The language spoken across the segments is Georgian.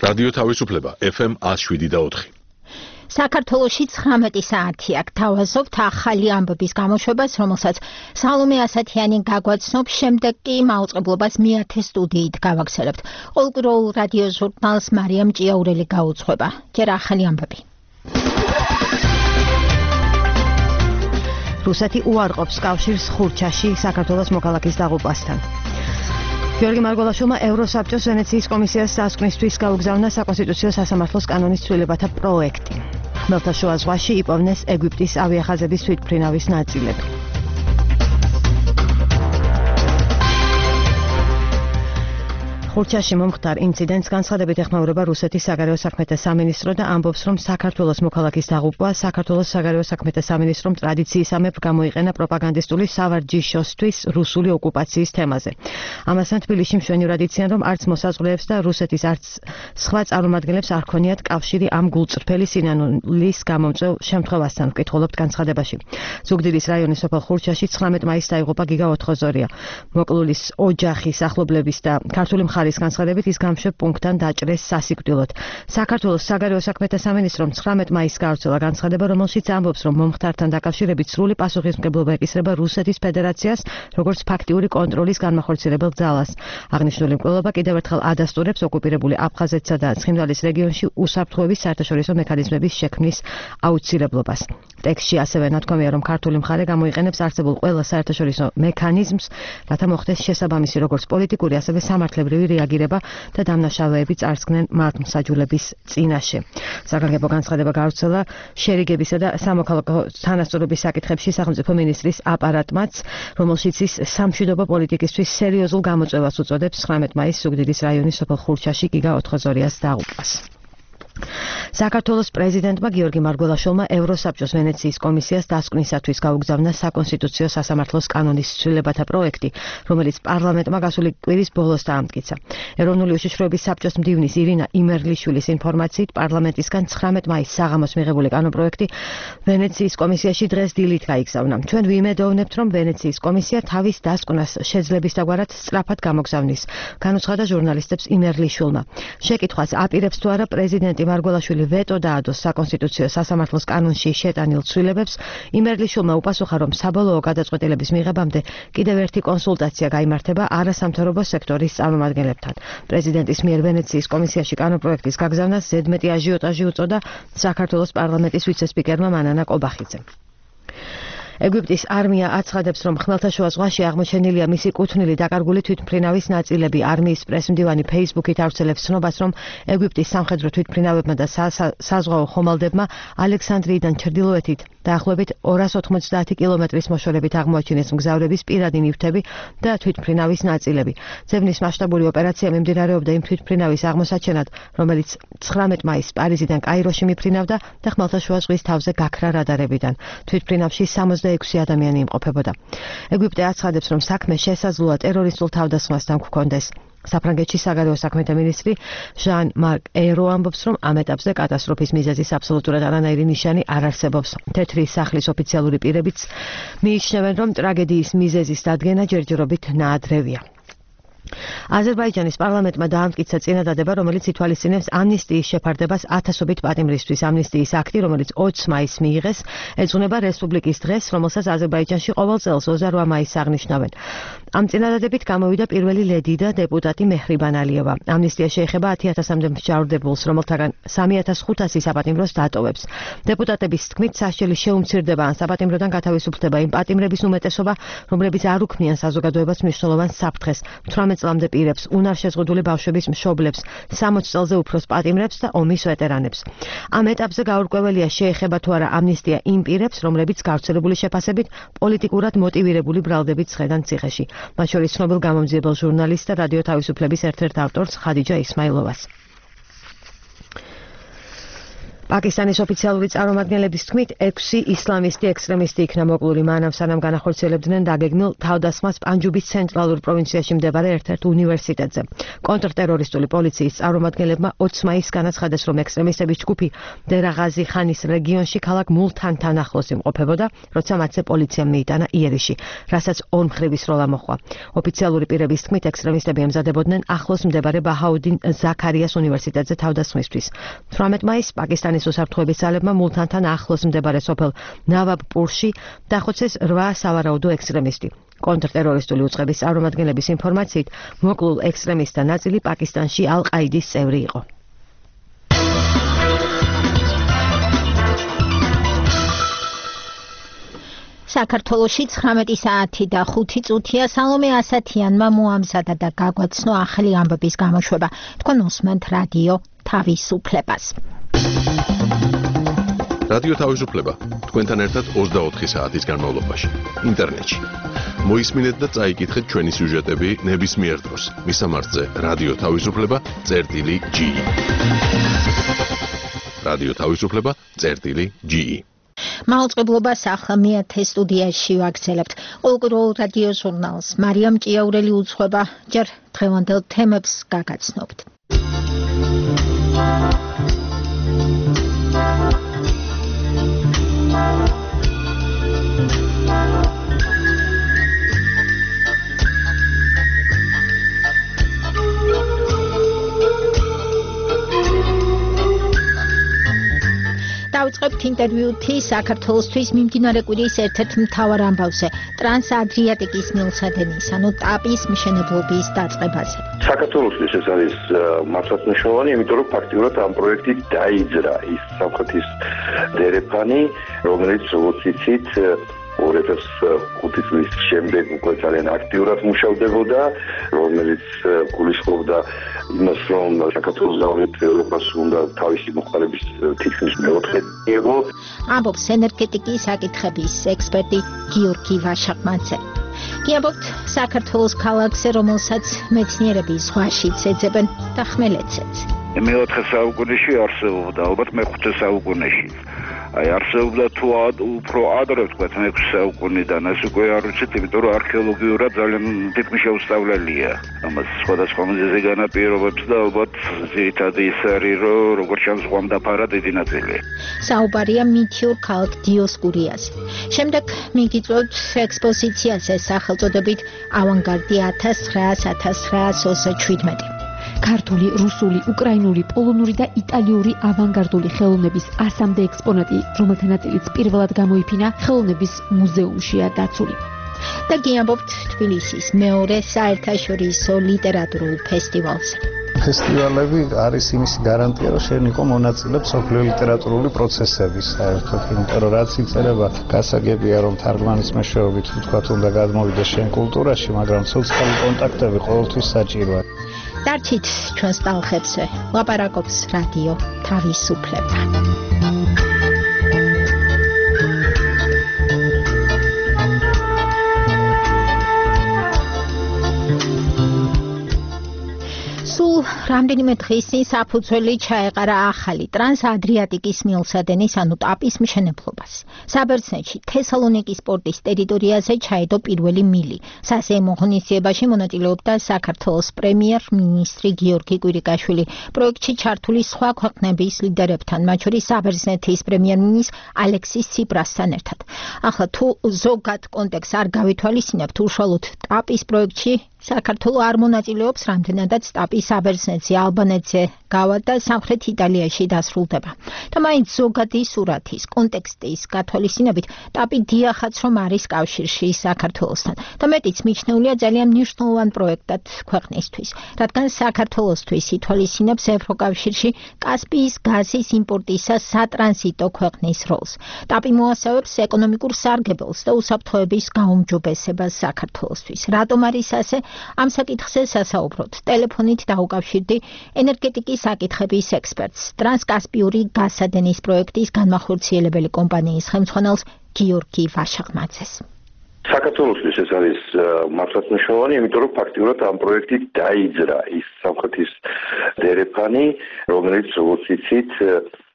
რადიო თავისუფლება FM 107.4. საქართველოში 19 საათია გთავაზობთ ახალი ამბების გამოშვებას, რომელსაც სალომე ასათიანი გაგვაცნობს, შემდეგ კი მაუწყებლობას მეათე სტუდიით გავაგზავნებთ. ყოველკვირეულ რადიო ჟურნალს მარიამ ჭიაურელი გაუძღვება. ჯერ ახალი ამბები. რუსეთი უარყოფს კავშირს ხურჩაში საქართველოს მოქალაქის დაღუპვასთან. გიორგი მარგველაშვილმა ევროსაბჭოს ვენეციის კომისიას დასკვნისთვის გაუგზავნა საკონსტიტუციო სასამართლოს კანონის ცვლილებათა პროექტი. ხმელთაშუა ზღვაში იპოვნეს ეგვიპტის ავიახაზების თვითმფრინავის ნაწილები. ხურჩაში მომხდარ ინციდენტს განცხადებით ეხმაურება რუსეთის საგარეო საქმეთა სამინისტრო და ამბობს, რომ საქართველოს მოქალაქის დაღუპვა საქართველოს საგარეო საქმეთა სამინისტრომ ტრადიციისამებრ გამოიყენა პროპაგანდისტული სავარჯიშოსთვის რუსული ოკუპაციის თემაზე. ამასთან თბილისში მშვენივრად იციან, რომ არც მოსაზღვრეებს და რუსეთის არც სხვა წარმომადგენლებს არ ქონიათ კავშირი ამ გულწრფელი სინანულის გამომწვევ შემთხვევასთან, ვკითხულობთ განცხადებაში. ზუგდიდის რაიონის სოფელ ხურჩაში 19 მაისს დაიღუპა გიგა ოთხოზორია. მოკლულის ოჯახის ახლობლების და ქართული მხარის განცხადებით ის გამშვებ პუნქტთან დაჭრეს სასიკვდილოდ. საქართველოს საგარეო საქმეთა სამინისტრომ 19 მაისს გავრცელა განცხადება, რომელშიც ამბობს, რომ მომხდართან დაკავშირებით სრული პასუხისმგებლობა ეკისრება რუსეთის ფედერაციას, როგორც ფაქტიური კონტროლის განმახორციელებელ ძალას. აღნიშნული მკვლელობა კიდევ ერთხელ ადასტურებს ოკუპირებული აფხაზეთსა და ცხინვალის რეგიონში უსაფრთხოების საერთაშორისო მექანიზმების შექმნის აუცილებლობას. ტექსტში ასევე ნათქვამია, რომ ქართული მხარე გამოიყენებს არსებულ ყველა საერთაშორისო მექანიზმს, რათა მოხდეს შესაბამისი როგორც პოლიტიკური, ასევე სამართლებრივი რეაგირება და დამნაშავეები წარსდგნენ მართლმსაჯულების წინაშე. საგანგებო განცხადება გავრცელა შერიგებისა და სამოქალაქო თანასწორობის საკითხებში სახელმწიფო მინისტრის აპარატმაც, რომელშიც ის სამშვიდობო პოლიტიკისთვის სერიოზულ გამოწვევას უწოდებს 19 მაისს ზუგდიდის რაიონის სოფელ ხურჩაში გიგა ოთხოზორიას დაღუპვას. საქართველოს პრეზიდენტმა გიორგი მარგველაშვილმა ევროსაბჭოს ვენეციის კომისიას დასკვნისათვის გაუგზავნა საკონსტიტუციო სასამართლოს კანონის ცვლილებათა პროექტი, რომელიც პარლამენტმა გასული კვირის ბოლოს დაამტკიცა. ეროვნული უშიშროების საბჭოს მდივნის ირინა იმერლიშვილის ინფორმაციით, პარლამენტისგან 19 მაისს საღამოს მიღებული კანონპროექტი ვენეციის კომისიაში დღეს დილით გაიგზავნა. ჩვენ ვიმედოვნებთ, რომ ვენეციის კომისია თავის დასკვნას შეძლებისდაგვარად სწრაფად გამოგზავნის, განუცხადა ჟურნალისტებს იმერლიშვილმა. შეკითხვას აპირებს თუ არა პრეზიდენტი მარგველაშვილი ვეტო დაადოს საკონსტიტუციო სასამართლოს კანონში შეტანილ ცვლილებებს, იმერლიშვილმა უპასუხა, რომ საბოლოო გადაწყვეტილების მიღებამდე კიდევ ერთი კონსულტაცია გაიმართება არასამთავრობო სექტორის წარმომადგენლებთან. პრეზიდენტის მიერ ვენეციის კომისიაში კანონპროექტის გაგზავნას ზედმეტი აჟიოტაჟი უწოდა საქართველოს პარლამენტის ვიცე-სპიკერმა მანანა კობახიძემ. ეგვიპტის არმია აცხადებს, რომ ხმელთაშუა ზღვაში აღმოჩენილია მისი კუთვნილი დაკარგული თვითმფრინავის ნაწილები. არმიის პრესმდივანი Facebook-ით ავრცელებს ცნობას, რომ ეგვიპტის სამხედრო თვითმფრინავებმა და საზღვაო ხომალდებმა ალექსანდრიიდან ჩრდილოეთით დაახლოებით 290 კილომეტრის მოშორებით აღმოაჩინეს მგზავრების პირადი ნივთები და თვითმფრინავის ნაწილები. ძებნის მასშტაბური ოპერაცია მიმდინარეობდა იმ თვითმფრინავის აღმოსაჩენად, რომელიც 19 მაისს პარიზიდან კაიროში მიფრინავდა და ხმელთაშუა ზღვის თავზე გაქრა რადარებიდან. თვითმფრინავში 66 ადამიანი იმყოფებოდა. ეგვიპტე აცხადებს, რომ საქმე შესაძლოა ტერორისტულ თავდასხმასთან გვქონდეს. საფრანგეთში საგარეო საქმეთა მინისტრი ჟან-მარკ ეირო ამბობს, რომ ამ ეტაპზე კატასტროფის მიზეზის აბსოლუტურად არანაირი ნიშანი არ არსებობს. თეთრი სახლის ოფიციალური პირებიც მიიჩნევენ, რომ ტრაგედიის მიზეზის დადგენა ჯერჯერობით ნაადრევია. აზერბაიჯანის პარლამენტმა დაამტკიცა წინადადება, რომელიც ითვალისწინებს ამნისტიის შეფარდებას ათასობით პატიმრისთვის. ამნისტიის აქტი, რომელიც 20 მაისს მიიღეს, ეძღვნება რესპუბლიკის დღეს, რომელსაც აზერბაიჯანში ყოველ წელს 28 მაისს აღნიშნავენ. ამ წინადადებით გამოვიდა პირველი ლედი და დეპუტატი მეჰრიბან ალიევა. ამნისტია შეეხება 10,000-მდე მსჯავრდებულს, რომელთაგან 3,500 საპატიმროს დატოვებს. დეპუტატების თქმით, სასჯელი შეუმცირდება ან საპატიმროდან გათავისუფლდება იმ პატიმრების უმეტესობა, რომლებიც არ უქმნიან საზოგადოებას მნიშვნელოვან საფრთხეს. 18 წლამდე პირებს, უნარშეზღუდული ბავშვების მშობლებს, 60 წელზე უფროს პატიმრებს და ომის ვეტერანებს. ამ ეტაპზე გაურკვეველია შეეხება თუ არა ამნისტია იმ პირებს, რომლებიც გავრცელებული შეფასებით პოლიტიკურად მოტივირებული ბრალდებით ცხედან ციხეში. მათ შორის ცნობილ გამომძიებელ ჟურნალისტს და რადიო თავისუფლების ერთ-ერთ ავტორს ხადიჯა ისმაილოვას. პაკისტანის ოფიციალური წარმომადგენლების თქმით, 6 ისლამისტი ექსტრემისტი იქნა მოკლული მანამ სანამ განახორციელებდნენ დაგეგმილ თავდასხმას პანჯუბის ცენტრალურ პროვინციაში მდებარე ერთ-ერთ უნივერსიტეტზე. კონტრტერორისტული პოლიციის წარმომადგენლებმა 20 მაისს განაცხადეს, რომ ექსტრემისტების ჯგუფი დერაღაზი ხანის რეგიონში ქალაქ მულთანთან ახლოს იმყოფებოდა, როცა მათზე პოლიციამ მიიტანა იერიში, რასაც ორმხრივი სროლა მოჰყვა. ოფიციალური პირების თქმით, ექსტრემისტები ემზადებოდნენ ახლოს მდებარე ბაჰაუდინ ზაქარიას უნივერსიტეტზე თავდასხმისთვის. 18 მაისს პაკისტანის უსაფრთხოების ძალებმა მულთანთან ახლოს მდებარე სოფელ ნავაბპურში დახოცეს 8 სავარაუდო ექსტრემისტი. კონტრტერორისტული უწყების წარმომადგენლების ინფორმაციით, მოკლულ ექსტრემისტთა ნაწილი პაკისტანში ალ-ყაიდის წევრი იყო. საქართველოში 19 საათი და 5 წუთია. სალომე ასათიანმა მოამზადა და გაგვაცნო ახალი ამბების გამოშვება. თქვენ უსმენთ რადიო თავისუფლებას. რადიო თავისუფლება თქვენთან ერთად 24 საათის განმავლობაში ინტერნეტში. მოისმინეთ და წაიკითხეთ ჩვენი სიუჟეტები ნებისმიერ დროს. მისამართზე რადიო თავისუფლება.ge. რადიო თავისუფლება.ge. მაუწყებლობას ახლა მეათე სტუდიაში ვაგრძელებთ. ყოველკვირეულ რადიო ჟურნალს მარიამ ჭიაურელი უძღვება. ჯერ დღევანდელ თემებს გაგაცნობთ. დავიწყებთ ინტერვიუთი საქართველოსთვის მიმდინარე კვირის ერთ-ერთ მთავარ ამბავზე, ტრანსადრიატიკის მილსადენის, ანუ ტაპის მშენებლობის დაწყებაზე. საქართველოსთვის ეს არის მართლაც მნიშვნელოვანი, იმიტომ რომ ფაქტიურად ამ პროექტით დაიძრა ის სამხრეთის დერეფანი, რომელიც როგორც იცით 2005 წლის შემდეგ უკვე ძალიან აქტიურად მუშავდებოდა, რომელიც გულისხმობდა იმას, რომ საქართველოს გავლენით ევროპას უნდა თავისი მოხმარების თითქმის მეოთხე იყო. ამბობს ენერგეტიკის საკითხების ექსპერტი გიორგი ვაშაყმაძე. გიამბობთ საქართველოს ქალაქზე, რომელსაც მეცნიერები ზღვაშიც ეძებენ და ხმელეთზეც. მეოთხე საუკუნეში არსებობდა, ალბათ მეხუთე საუკუნეში. აი არსებობდა თუ უფრო ადრე ვთქვათ მე-6 საუკუნიდან, ეს უკვე არ ვიცით, იმიტომ რომ არქეოლოგიურად ძალიან თითქმის შეუსწავლელია. ამას სხვადასხვა მიზეზი განაპირობებს და ალბათ ძირითადი ის არის, რომ როგორც ჩანს ზღვამ დაფარა დიდი ნაწილი. საუბარია მითიურ ქალაქ დიოსკურიაზე. შემდეგ მიგიწვევთ ექსპოზიციაზე სახელწოდებით ავანგარდი 1900-1917. ქართული, რუსული, უკრაინული, პოლონური და იტალიური ავანგარდული ხელოვნების 100-მდე ექსპონატი, რომელთა ნაწილიც პირველად გამოიფინა ხელოვნების მუზეუმშია დაცული. და გიამბობთ თბილისის მეორე საერთაშორისო ლიტერატურულ ფესტივალზე. ფესტივალები არის იმის გარანტია, რომ შენ იყო მონაწილე მსოფლიო ლიტერატურული პროცესების საერთოდ, იმიტომ რომ რაც იწერება გასაგებია, რომ თარგმანის მეშვეობით ვთქვათ, უნდა გადმოვიდეს შენ კულტურაში, მაგრამ სოციალური კონტაქტები ყოველთვის საჭიროა. დარჩით ჩვენს ტალღებზე, ლაპარაკობს რადიო თავისუფლება. რამდენიმე დღის წინ საფუძველი ჩაეყარა ახალი ტრანსადრიატიკის მილსადენის, ანუ ტაპის მშენებლობას. საბერძნეთში თესალონიკის პორტის ტერიტორიაზე ჩაედო პირველი მილი. სასეიმო ღონისძიებაში მონაწილეობდა საქართველოს პრემიერ-მინისტრი გიორგი კვირიკაშვილი. პროექტში ჩართული სხვა ქვეყნების ლიდერებთან, მათ შორის საბერძნეთის პრემიერ-მინისტრ ალექსის ციპრასთან ერთად. ახლა თუ ზოგად კონტექსტს არ გავითვალისწინებთ, უშუალოდ ტაპის პროექტში საქართველო არ მონაწილეობს, რამდენადაც ტაპი საბერძნეთზე, ალბანეთზე გავა და სამხრეთ იტალიაში დასრულდება. და მაინც ზოგადი სურათის, კონტექსტის გათვალისწინებით, ტაპი დიახაც რომ არის კავშირში საქართველოსთან და მეტიც მიჩნეულია ძალიან მნიშვნელოვან პროექტად ქვეყნისთვის, რადგან საქართველოსთვის ითვალისწინებს ევროკავშირში კასპიის გაზის იმპორტისა სატრანზიტო ქვეყნის როლს. ტაპი მოასწავებს ეკონომიკურ სარგებელს და უსაფრთხოების გაუმჯობესებას საქართველოსთვის. რატომ არის ასე? ამ საკითხზე სასაუბროთ. ტელეფონით დაუკავშირდი ენერგეტიკის საკითხების ექსპერტს, ტრანსკასპიური გაზსადენის პროექტის განმახორციელებელი კომპანიის ხელმძღვანელს გიორგი ვაშაყმაძეს. საქართველოსთვის ეს არის მართლაც მნიშვნელოვანი, იმიტომ რომ ფაქტიურად ამ პროექტით დაიძრა ის სამხრეთის დერეფანი, რომელიც როგორც იცით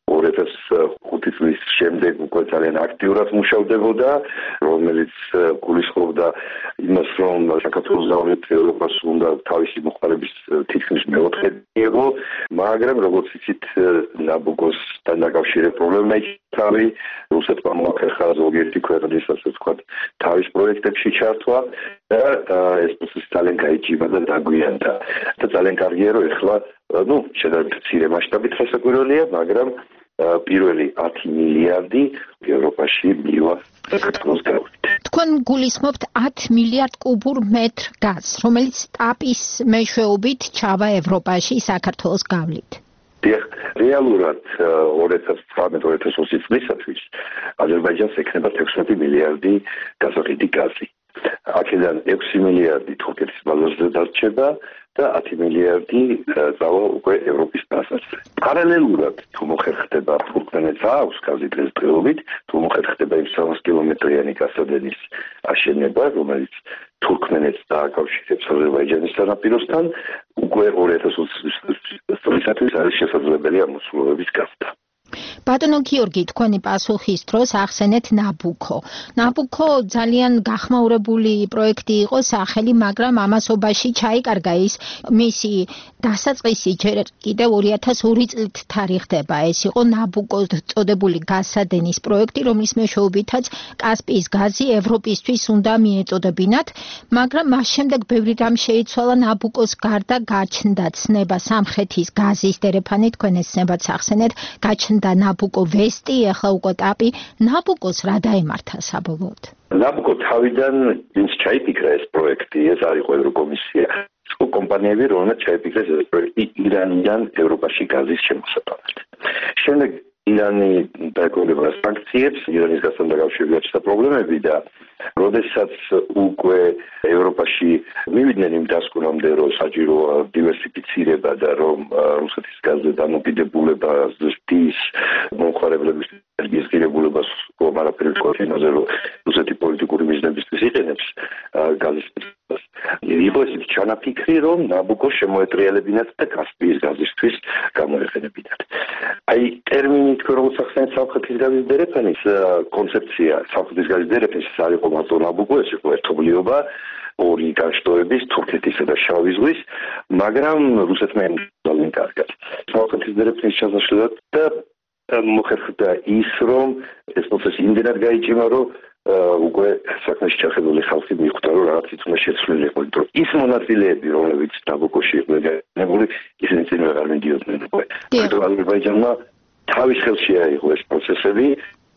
2005 წლის შემდეგ უკვე ძალიან აქტიურად მუშავდებოდა, რომელიც გულისხმობდა იმას, რომ საქართველოს გავლენით ევროპას უნდა თავისი მოხმარების თითქმის მეოთხე იყო, მაგრამ როგორც იცით, ნაბუკოსთან დაკავშირებით პრობლემა იქნა, რუსეთმა მოახერხა ზოგიერთი ქვეყნის, ასე ვთქვათ, თავის პროექტებში ჩართვა და ეს პროცესი ძალიან გაიჭირა და დაგვიანდა. და ძალიან კარგია, რომ ეხლა, შედარებით მცირე მასშტაბით ხელსაყრელია, მაგრამ პირველი 10 მილიარდი ევროპაში მივა საქართველოს გავლით. თქვენ გულისხმობთ 10 მილიარდ კუბურ მეტრ გაზს, რომელიც ტაპის მეშვეობით ჩავა ევროპაში საქართველოს გავლით. რეალურად 2019-2020 წლისათვის აზერბაიჯანს ექნება 16 მილიარდი გაზოხიდი გაზი. აქედან 6 მილიარდი თურქეთის ბაზარზე დარჩება და 10 მილიარდი წავა უკვე ევროპის ბაზარზე. პარალელურად თუ მოხერხდება თურქმენეთს აქვს გაზი დღესდღეობით, თუ მოხერხდება 300 კილომეტრიანი გასადენის აშენება, რომელიც თურქმენეთს დააკავშირებს აზერბაიჯანის სანაპიროსთან, უკვე 2020 წლისათვის არის შესაძლებელი ამ მოსულობების გაზრდა. ბატონო გიორგი, თქვენი პასუხის დროს ახსენეთ ნაბუკო. ნაბუკო ძალიან გახმაურებული პროექტი იყო სახელი, მაგრამ ამასობაში ჩაიკარგა ის მისი დასაწყისი ჯერ კიდევ 2002 წლით თარიღდება. ეს იყო ნაბუკოს წოდებული გასადენის პროექტი, რომლის მეშვეობითაც კასპიის გაზი ევროპისთვის უნდა მიეწოდებინათ, მაგრამ მას შემდეგ ბევრი რამ შეიცვალა. ნაბუკოს გარდა გაჩნდა ცნება სამხრეთის გაზის დერეფანი, თქვენ ეს ცნებაც ახსენეთ, გაჩნდა ნაბუკო ვესტი, ახლა უკვე ტაპი. ნაბუკოს რა დაემართა საბოლოოდ? ნაბუკო თავიდან ვინც ჩაიფიქრა ეს პროექტი, ეს არის ევროკომისია. კომპანიები, რომელმაც ჩაიფიქრეს ეს პროექტი ირანიდან ევროპაში გაზის შემოსატანად. შემდეგ ირანი დაეკავება სანქციებს, ირანის გაზთან დაკავშირებით პრობლემები და როდესაც უკვე ევროპაში მივიდნენ იმ დასკვნამდე, რომ საჭიროა დივერსიფიცირება და რომ რუსეთის გაზზე დამოკიდებულება ზრდის მომხმარებლების ენერგიის ღირებულებას არაფერი კონტინაზე, რომ რუსეთი პოლიტიკური მიზნებისთვის იყენებს გაზის მიწას. იყო ესეთი ჩანაფიქრი, რომ ნაბუკო შემოეტრიალებინათ და კასპიის გაზისთვის გამოეყენებინათ. ტერმინი თქვენ როგორც ახსენეთ, სამხრეთის გაზის დერეფანის კონცეფცია, სამხრეთის გაზის დერეფანის ეს არის მარტო ნაბუკო, ეს იყო ერთობლიობა ორი განშტოების, თურქეთისა და შავი ზღვის, მაგრამ რუსეთმა ძალიან კარგად. სამხრეთის დერეფანის ჩასაშლელად და მოხერხდა ის, რომ ეს პროცესი იმდენად გაიჭიმა, რომ უკვე საქმეში ჩახედული ხალხი მიხვდა, რომ რაღაცით უნდა შეცვლილი იყო, იმიტომ რომ ის მონაწილეები, რომლებიც ნაბუკოში იყვნენ განებული, ისინი წინ აღარ მიდიოდნენ უკვე. აზერბაიჯანმა თავის ხელში აიღო ეს პროცესები,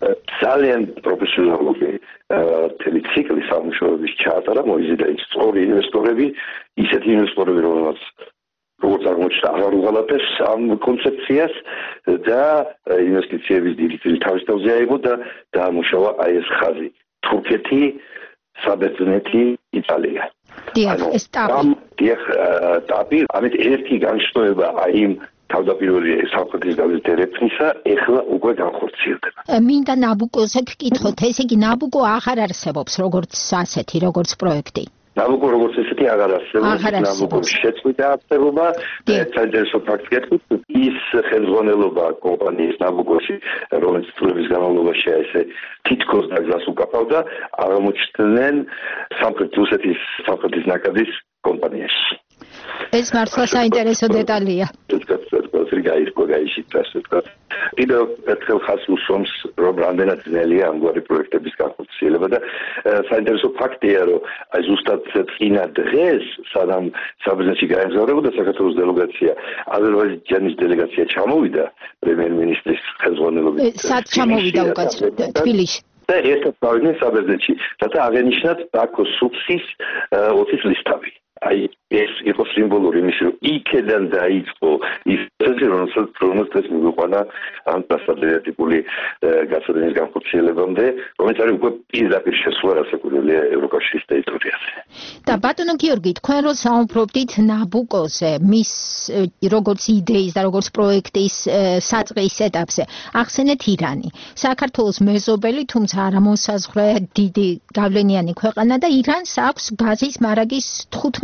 ძალიან პროფესიონალური მთელი ციკლი სამუშაოების ჩაატარა, მოიზიდა ის სწორი ინვესტორები, ისეთი ინვესტორები, რომელსაც როგორც აღმოჩნდა, აღარ უღალატებს ამ კონცეფციას და ინვესტიციების დიდი თავის თავზე აიღო და დაამუშავა აი ეს ხაზი. თურქეთი, საბერძნეთი, იტალია. ეს ტაპი. ამით ერთი განშტოება აი იმ თავდაპირველი სამხრეთის გაზის დერეფნისა ეხლა უკვე განხორციელდება. მინდა ნაბუკოზე გკითხოთ, ესე იგი ნაბუკო აღარ არსებობს როგორც ასეთი, როგორც პროექტი. ნაბუკო როგორც ესეთი აღარ არსებობს, ნაბუკოს შეწყვეტა არსებობა, საინტერესო ფაქტს გეტყვით, ის ხელმძღვანელობა კომპანიის ნაბუკოში, რომელიც წლების განმავლობაში ესე თითქოს დაგზას უკაფავდა, აღმოჩნდნენ რუსეთის სამხრეთის ნაკადის კომპანიაში. ეს მართლა საინტერესო დეტალია. კიდევ ერთხელ ხაზს უსვამს, რომ რამდენად ძნელია ამგვარი პროექტების განხორციელება და საინტერესო ფაქტია, რომ აი ზუსტად წინა დღეს, სანამ საბერძნეთში გაემგზავრებოდა საქართველოს დელეგაცია, აზერბაიჯანის დელეგაცია ჩამოვიდა პრემიერ-მინისტრის ხელმძღვანელობით. სად ჩამოვიდა უკაცრავად? თბილისში. და ერთად გავიდნენ საბერძნეთში, რათა აღენიშნათ ბაქოს სუქსის 20 წლის თავი. აი ეს იყო სიმბოლური იმისი, რომ იქედან დაიწყო ის პროცესი, რომელიც მიგვიყვანა ამ დასადენტიკული გასადენის განხორციელებამდე, რომელიც არის უკვე პირდაპირ შესვლა რასაკვირველია ევროკავშირის ტერიტორიაზე. და ბატონო გიორგი, თქვენ რო საუბრობდით ნაბუკოზე, მის როგორც იდეის და როგორც პროექტის საწყის ეტაპზე, ახსენეთ ირანი. საქართველოს მეზობელი, თუმცა არა მოსაზღვრე დიდი გავლენიანი ქვეყანა და ირანს აქვს გაზის მარაგის 15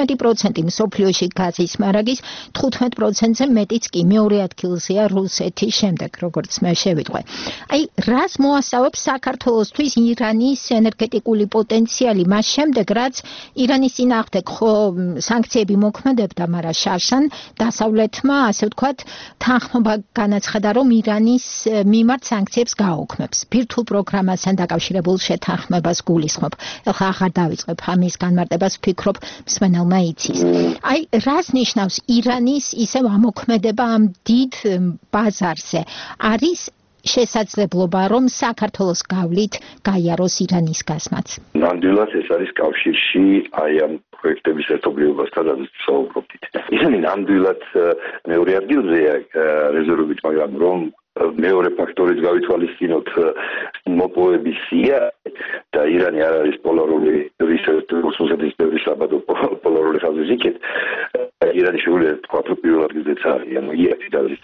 15% მსოფლიოში გაზის მარაგის, 15%-ზე მეტიც კი მეორე ადგილზეა რუსეთის შემდეგ, როგორც მე შევიტყვე. აი, რას მოასწავებს საქართველოსთვის ირანის ენერგეტიკული პოტენციალი მას შემდეგ, რაც ირანის წინააღმდეგ ხო სანქციები მოქმედებდა, მაგრამ შარშან დასავლეთმა, ასე ვთქვათ, თანხმობა განაცხადა, რომ ირანის მიმართ სანქციებს გააუქმებს. ბირთვულ პროგრამასთან დაკავშირებულ შეთანხმებას გულისხმობ. ეხლა აღარ დავიწყებ ამის განმარტებას, ვფიქრობ, მსმენელმა იცის. აი, რას ნიშნავს ირანის ისევ ამოქმედება ამ დიდ ბაზარზე? არის შესაძლებლობა, რომ საქართველოს გავლით გაიაროს ირანის გაზმაც? ნამდვილად ეს არის კავშირში აი ამ პროექტების ერთობლიობასთან საუბრობთ. ისინი ნამდვილად მეორე ადგილზეა რეზერვებით, მაგრამ რომ მეორე ფაქტორიც გავითვალისწინოთ მოპოვების სია და ირანი არ არის პოლარული რუსეთის ბევრი საბადო პოლარული ხაზის იქით, ირანი შეგვიძლია თქვა, რომ პირველ ადგილზეც არის, ანუ იაფი დადის.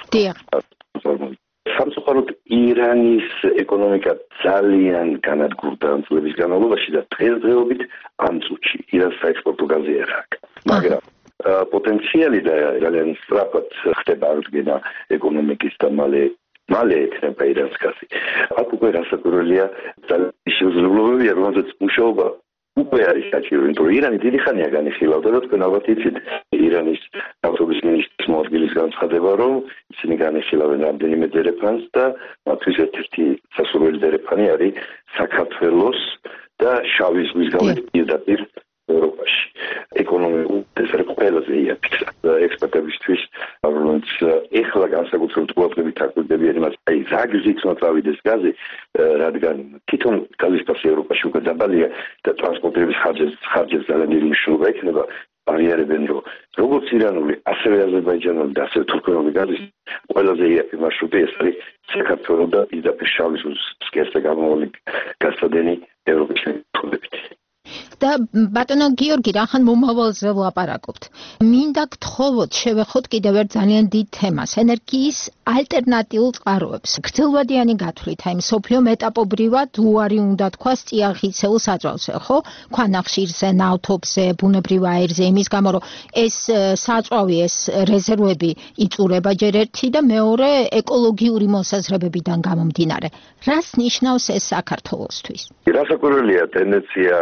სამწუხაროდ ირანის ეკონომიკა ძალიან განადგურდა წლების განმავლობაში და დღესდღეობით ამ წუთში ირანს საექსპორტო გაზი არ აქვს. მაგრამ პოტენციალი და ძალიან სწრაფად ხდება აღდგენა ეკონომიკის და მალე ექნება ირანს გაზი. აქ უკვე რასაკვირველია ძალიან შესაძლებლობებია, რომელზეც მუშაობა უკვე არის საჭირო, იმიტომ რომ ირანი დიდი ხანია განიხილავდა და თქვენ ალბათ იცით ირანის ნავთობის მინისტრის მოადგილის განცხადება, რომ ისინი განიხილავენ რამდენიმე დერეფანს და მათთვის ერთ-ერთი სასურველი დერეფანი არის საქართველოს და შავი ზღვის გავლით პირდაპირ ევროპაში. ეკონომიკურ ეს არის ყველაზე იაფი ექსპერტებისთვის, რომელიც ეხლა განსაკუთრებით ყურადღებით აკვირდებიან იმას, აი რა გზით უნდა წავიდეს გაზი, რადგან თვითონ გაზის ფასი ევროპაში უკვე დაბალია და ტრანსპორტების ხარჯებს ძალიან დიდი მნიშვნელობა ექნება. აღიარებენ, რომ როგორც ირანული, ასევე აზერბაიჯანული და ასევე თურქული გაზის ყველაზე იაფი მარშრუტი ეს არის საქართველოს და პირდაპირ შავი ზღვის ფსკერზე გამავალი გასადენი ევროპის შეტყობებით. და ბატონო გიორგი, რახან მომავალზე ვლაპარაკობთ. მინდა გთხოვოთ, შევეხოთ კიდევ ერთ ძალიან დიდ თემას, ენერგიის ალტერნატიულ წყაროებს. გრძელვადიანი გათვლით, აი მსოფლიო მეტაპობრივად უარი უნდა თქვას წიაღისეულ საწვავზე, ხო? ქვანახშირზე, ნავთობზე, ბუნებრივ აირზე, იმის გამო, რომ ეს საწვავი, ეს რეზერვები იწურება ჯერ ერთი და მეორე ეკოლოგიური მოსაზრებებიდან გამომდინარე. რას ნიშნავს ეს საქართველოსთვის? რასაკვირველია ტენდენცია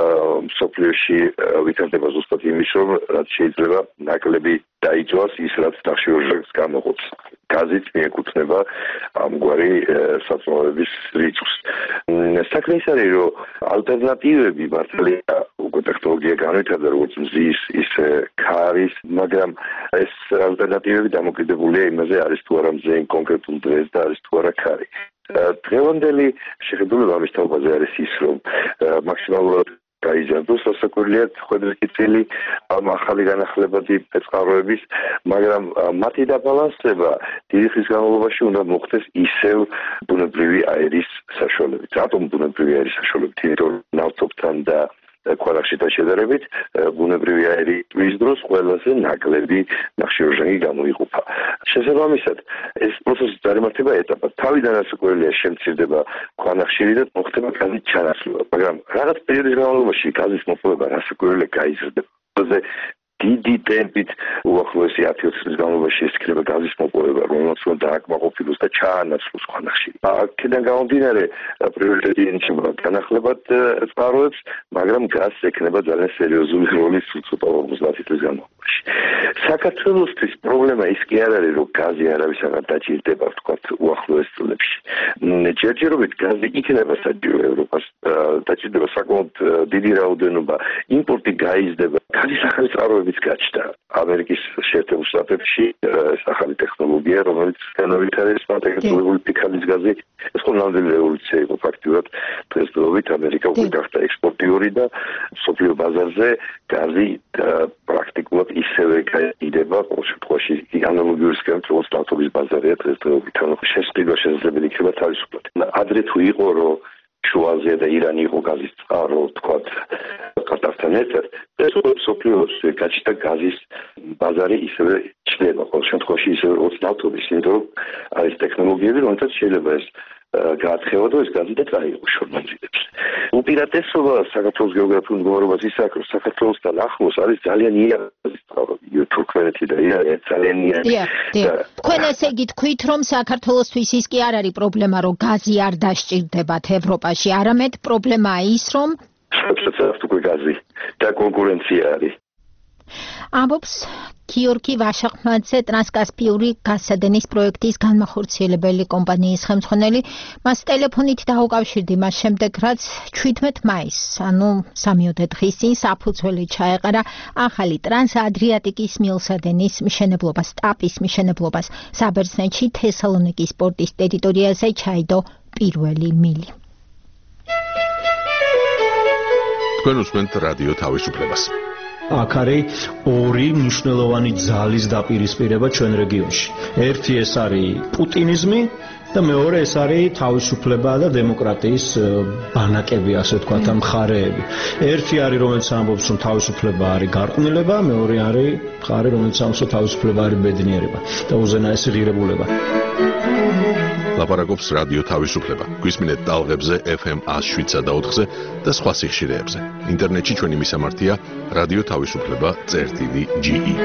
მსოფლიოში ვითარდება ზუსტად იმის, რომ რაც შეიძლება ნაკლები დაიწვას ის, რაც ნახშირორჟანგს გამოყოფს. გაზით მიეკუთვნება ამგვარი საწვავების რიცხვს. საქმე ის არის, რომ ალტერნატივები მართალია უკვე ტექნოლოგია განვითარდა, როგორც მზის, ისე ქარის, მაგრამ ეს ალტერნატივები დამოკიდებულია იმაზე, არის თუ არა მზე კონკრეტულ დღეს და არის თუ არა ქარი. დღევანდელი შეხედულება ამის თაობაზე არის ის, რომ მაქსიმალურად გაიზარდოს რასაკვირველია ხვედრიკი წილი ამ ახალი განახლებადი წყაროების, მაგრამ მათი დაბალანსება დიდი ხნის განმავლობაში უნდა მოხდეს ისევ ბუნებრივი აირის საშუალებით. რატომ ბუნებრივი აირის საშუალებით? იმიტომ რომ ნავთობთან და ქვანახშირთან შედარებით ბუნებრივი აირი ტვრის დროს ყველაზე ნაკლები ნახშირორჟანგი გამოიყოფა. შესაბამისად, ეს პროცესი წარმართება ეტაპად. თავიდან რასაკვირველია შემცირდება ქვანახშირი და მოხდება გაზის ჩანაცვლება, მაგრამ რაღაც პერიოდის განმავლობაში გაზის მოპოვება რასაკვირველია გაიზრდება. დიდი ტემპით უახლოესი 10-20 წლის განმავლობაში ესქნება გაზის მოპოვება, რომელიც უნდა დააკმაყოფილოს და ჩაანაცვლოს ქვანახშირი. აქედან გამომდინარე, პრიორიტეტი ენიჭება განახლებად წყაროებს, მაგრამ გაზს ექნება ძალიან სერიოზული როლი ცოტა 50 წლის განმავლობაში. საქართველოსთვის პრობლემა ის კი არ არის, რომ გაზი არავისაგან დაჭირდება, ვთქვათ, უახლოეს წლებში. ჯერჯერობით გაზი იქნება საჭირო ევროპას, დაჭირდება საკმაოდ დიდი რაოდენობა, იმპორტი გაიზრდება. გაზის ახალი წყაროებიც გაჩნდა ამერიკის შეერთებულ შტატებში, ეს ახალი ტექნოლოგია, რომელიც განავითარეს მატერიალური ფიქალის გაზი. ეს ნამდვილი რევოლუცია იყო ფაქტიურად. დღესდღეობით ამერიკა უკვე გახდა ექსპორტიორი და მსოფლიო ბაზარზე გაზი პრაქტიკულად ისევე გაიყიდება, ყოველ შემთხვევაში ანალოგიური სქემით, როგორც ნავთობის ბაზარია დღესდღეობით. ანუ შესყიდვა შესაძლებელი იქნება თავისუფლად. ადრე თუ იყო, რომ შუა აზია და ირანი იყო გაზის წყარო, ვთქვათ, ყატართან ერთად, ეს მსოფლიოში გაჩნდა გაზის ბაზარი ისევე ჩნდება, ყოველ შემთხვევაში ისევე როგორც ნავთობის, იმიტომ რომ არის ტექნოლოგიები, რომელთაც შეიძლება ეს გააცხევა და ეს გაზრდა წაიღო ჟურნალისტებს. უპირატესობა საქართველოს გეოგრაფიულ მდგომარეობას ის აქვს, რომ საქართველოსთან ახლოს არის ძალიან იერა თურქმენეთი და ძალიან იერა. თქვენ ესე იგი თქვით, რომ საქართველოსთვის ის კი არ არის პრობლემა, რომ გაზი არ დასჭირდებათ ევროპაში, არამედ პრობლემაა ის, რომ უკვე გაზი და კონკურენცია არის. ამბობს გიორგი ვაშაყმაძე, ტრანსკასპიური გაზსადენის პროექტის განმახორციელებელი კომპანიის ხელმძღვანელი. მას ტელეფონით დაუკავშირდი მას შემდეგ, რაც 17 მაისს, ანუ 3 დღის წინ საფუძველი ჩაეყარა ახალი ტრანსადრიატიკის მილსადენის მშენებლობას, ტაპის მშენებლობას. საბერძნეთში თესალონიკის პორტის ტერიტორიაზე ჩაიდო პირველი მილი. თქვენ უსმენთ რადიო თავისუფლებას. აქ არის ორი მნიშვნელოვანი ძალის დაპირისპირება ჩვენ რეგიონში. ერთი ეს არის პუტინიზმი და მეორე ეს არის თავისუფლება და დემოკრატიის ბანაკები, ასე ვთქვათ, მხარეები. ერთი არის, რომელიც ამბობს, რომ თავისუფლება არის გარყვნილება, მეორე არის მხარე, რომელიც ამბობს, რომ თავისუფლება არის ბედნიერება და უზენაესი ღირებულება. ლაპარაკობს რადიო თავისუფლება. გვისმინეთ ტალღებზე FM 107.4-ზე და სხვა სიხშირეებზე. ინტერნეტში ჩვენი მისამართია რადიო თავისუფლება.ge.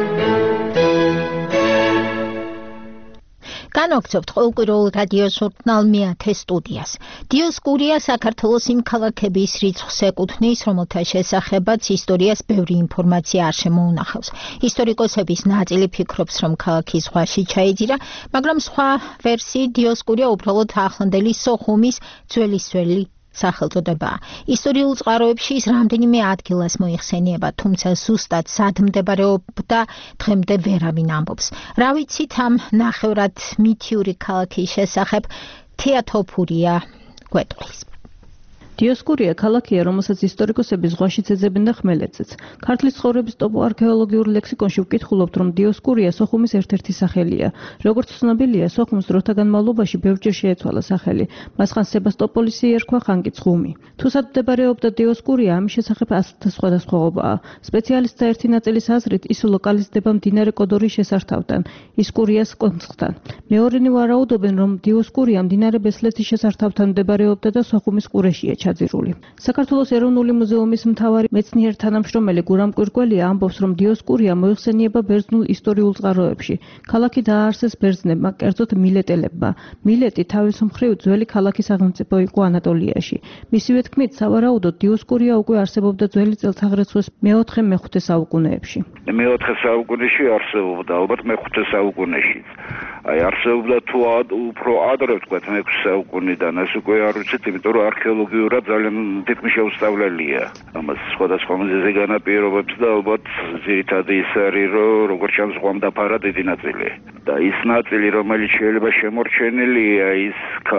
განვაგრძობთ ყოველკვირეულ რადიო ჟურნალ მეათე სტუდიას. დიოსკურია საქართველოს იმ ქალაქების რიცხვს ეკუთვნის, რომელთა შესახებაც ისტორიას ბევრი ინფორმაცია არ შემოუნახავს. ისტორიკოსების ნაწილი ფიქრობს, რომ ქალაქი ზღვაში ჩაიძირა, მაგრამ სხვა ვერსიით დიოსკურია უბრალოდ ახლანდელი სოხუმის ძველი სახელწოდებაა. ისტორიულ წყაროებში ის რამდენიმე ადგილას მოიხსენიება, თუმცა ზუსტად სად მდებარეობდა დღემდე ვერავინ ამბობს. რა ვიცით ამ ნახევრად მითიური ქალაქის შესახებ? თეატოფურია გვეტყვის. დიოსკურია ქალაქია, რომელსაც ისტორიკოსები ზღვაშიც ეძებენ და ხმელეთზეც. ქართლის ცხოვრების ტოპოარქეოლოგიურ ლექსიკონში ვკითხულობთ, რომ დიოსკურია სოხუმის ერთ-ერთი სახელია. როგორც ცნობილია, სოხუმს დროთა განმავლობაში ბევრჯერ შეეცვალა სახელი. მას ხან სებასტოპოლისი ერქვა, ხან კი ცხუმი. თუ სად მდებარეობდა დიოსკურია, ამის შესახებ ასთა სხვადასხვაობაა. სპეციალისტთა ერთი ნაწილის აზრით, ის ლოკალიზდება მდინარე კოდორის შესართავთან, ისკურიას კონცხთან. მეორენი ვარაუდობენ, რომ დიოსკურია მდინარე ბესლეთის შესართავთან მდებარეობდა და სოხუმის ყურეშია ჩაძირული. საქართველოს ეროვნული მუზეუმის მთავარი მეცნიერ თანამშრომელი გურამ კვირკველია ამბობს, რომ დიოსკურია მოიხსენიება ბერძნულ ისტორიულ წყაროებში. ქალაქი დააარსეს ბერძნებმა, კერძოდ მილეტელებმა. მილეტი თავის მხრივ ძველი ქალაქის სახელმწიფო იყო ანატოლიაში. მისივე თქმით, სავარაუდოდ დიოსკურია უკვე არსებობდა ძველი წელთაღრიცხვის მე-4-მე-5 საუკუნეებში. მე-4 საუკუნეში არსებობდა, ალბათ მე-5 საუკუნეში. არსებობდა თუ უფრო ადრე, ვთქვათ, მე-6 საუკუნიდან, ეს უკვე არ ვიცით, იმიტომ რომ არქეოლოგიურად ძალიან თითქმის შეუსწავლელია. ამას სხვადასხვა მიზეზი განაპირობებს და ალბათ ძირითადი ის არის, რომ როგორც ჩანს, ზღვამ დაფარა დიდი ნაწილი. და ის ნაწილი, რომელიც შეიძლება შემორჩენილია, ის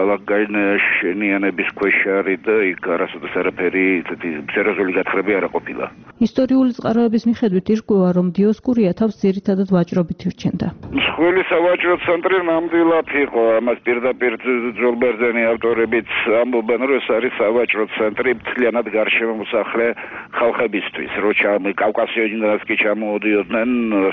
ქალაქგანშენიანების ქვეშ არის და იქ არასოდეს არაფერი სერიოზული გათხრები არ ყოფილა. ისტორიული წყაროების მიხედვით ირკვევა, რომ დიოსკურია თავს ძირითადად ვაჭრობით ირჩენდა. მსხვილი სავაჭრო ცენტრი ნამდვილად იყო, ამას პირდაპირ ძოლბერძენი ავტორებიც ამბობენ, რომ ეს არის სავაჭრო ცენტრი მთლიანად გარშემოსახლე ხალხებისთვის, როცა კავკასიონიდანაც კი ჩამოოდიოდნენ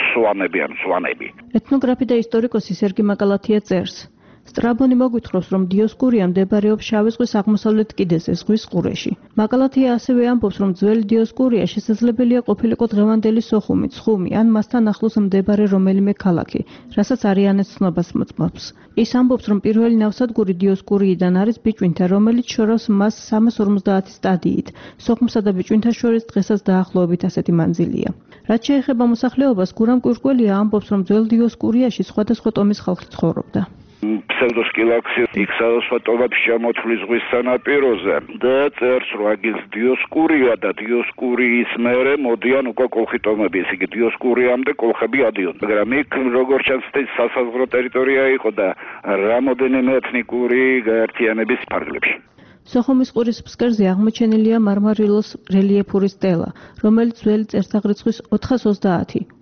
სვანები. ეთნოგრაფი და ისტორიკოსი სერგი მაკალათია წერს. სტრაბონი მოგვითხრობს, რომ დიოსკურია მდებარეობს შავი ზღვის აღმოსავლეთ კიდეზე, ზღვის ყურეში. მაკალათია ასევე ამბობს, რომ ძველი დიოსკურია შესაძლებელია ყოფილიყო დღევანდელი სოხუმი, ცხუმი ან მასთან ახლოს მდებარე რომელიმე ქალაქი, რასაც არიანეს ცნობას მოწმობს. ის ამბობს, რომ პირველი ნავსადგური დიოსკურიიდან არის ბიჭვინთა, რომელიც შორავს მას 350 სტადიით. სოხუმსა და ბიჭვინთას შორის დღესაც დაახლოებით ასეთი მანძილია. რაც შეეხება მოსახლეობას, გურამ კვირკველია ამბობს, რომ ძველ დიოსკურიაში სხვადასხვა ტომის ხალხი ცხოვრობდა. ფსევდოსკილაქსი იქ სადასხვა შემოთვლის ზღვის სანაპიროზე და წერს, რომ აგის დიოსკურია და დიოსკურიის მერე მოდიან უკვე კოლხიტომები, ესე იგი დიოსკურიამდე კოლხები ადიოდნენ. მაგრამ იქ როგორც ჩანს, სასაზღვრო ტერიტორია იყო და რამოდენიმე ეთნიკური გაერთიანების ფარგლებში. სოხუმის ყურის ფსკერზე აღმოჩენილია მარმარილოს რელიეფური სტელა, რომელიც ძველი წელთაღრიცხვის 420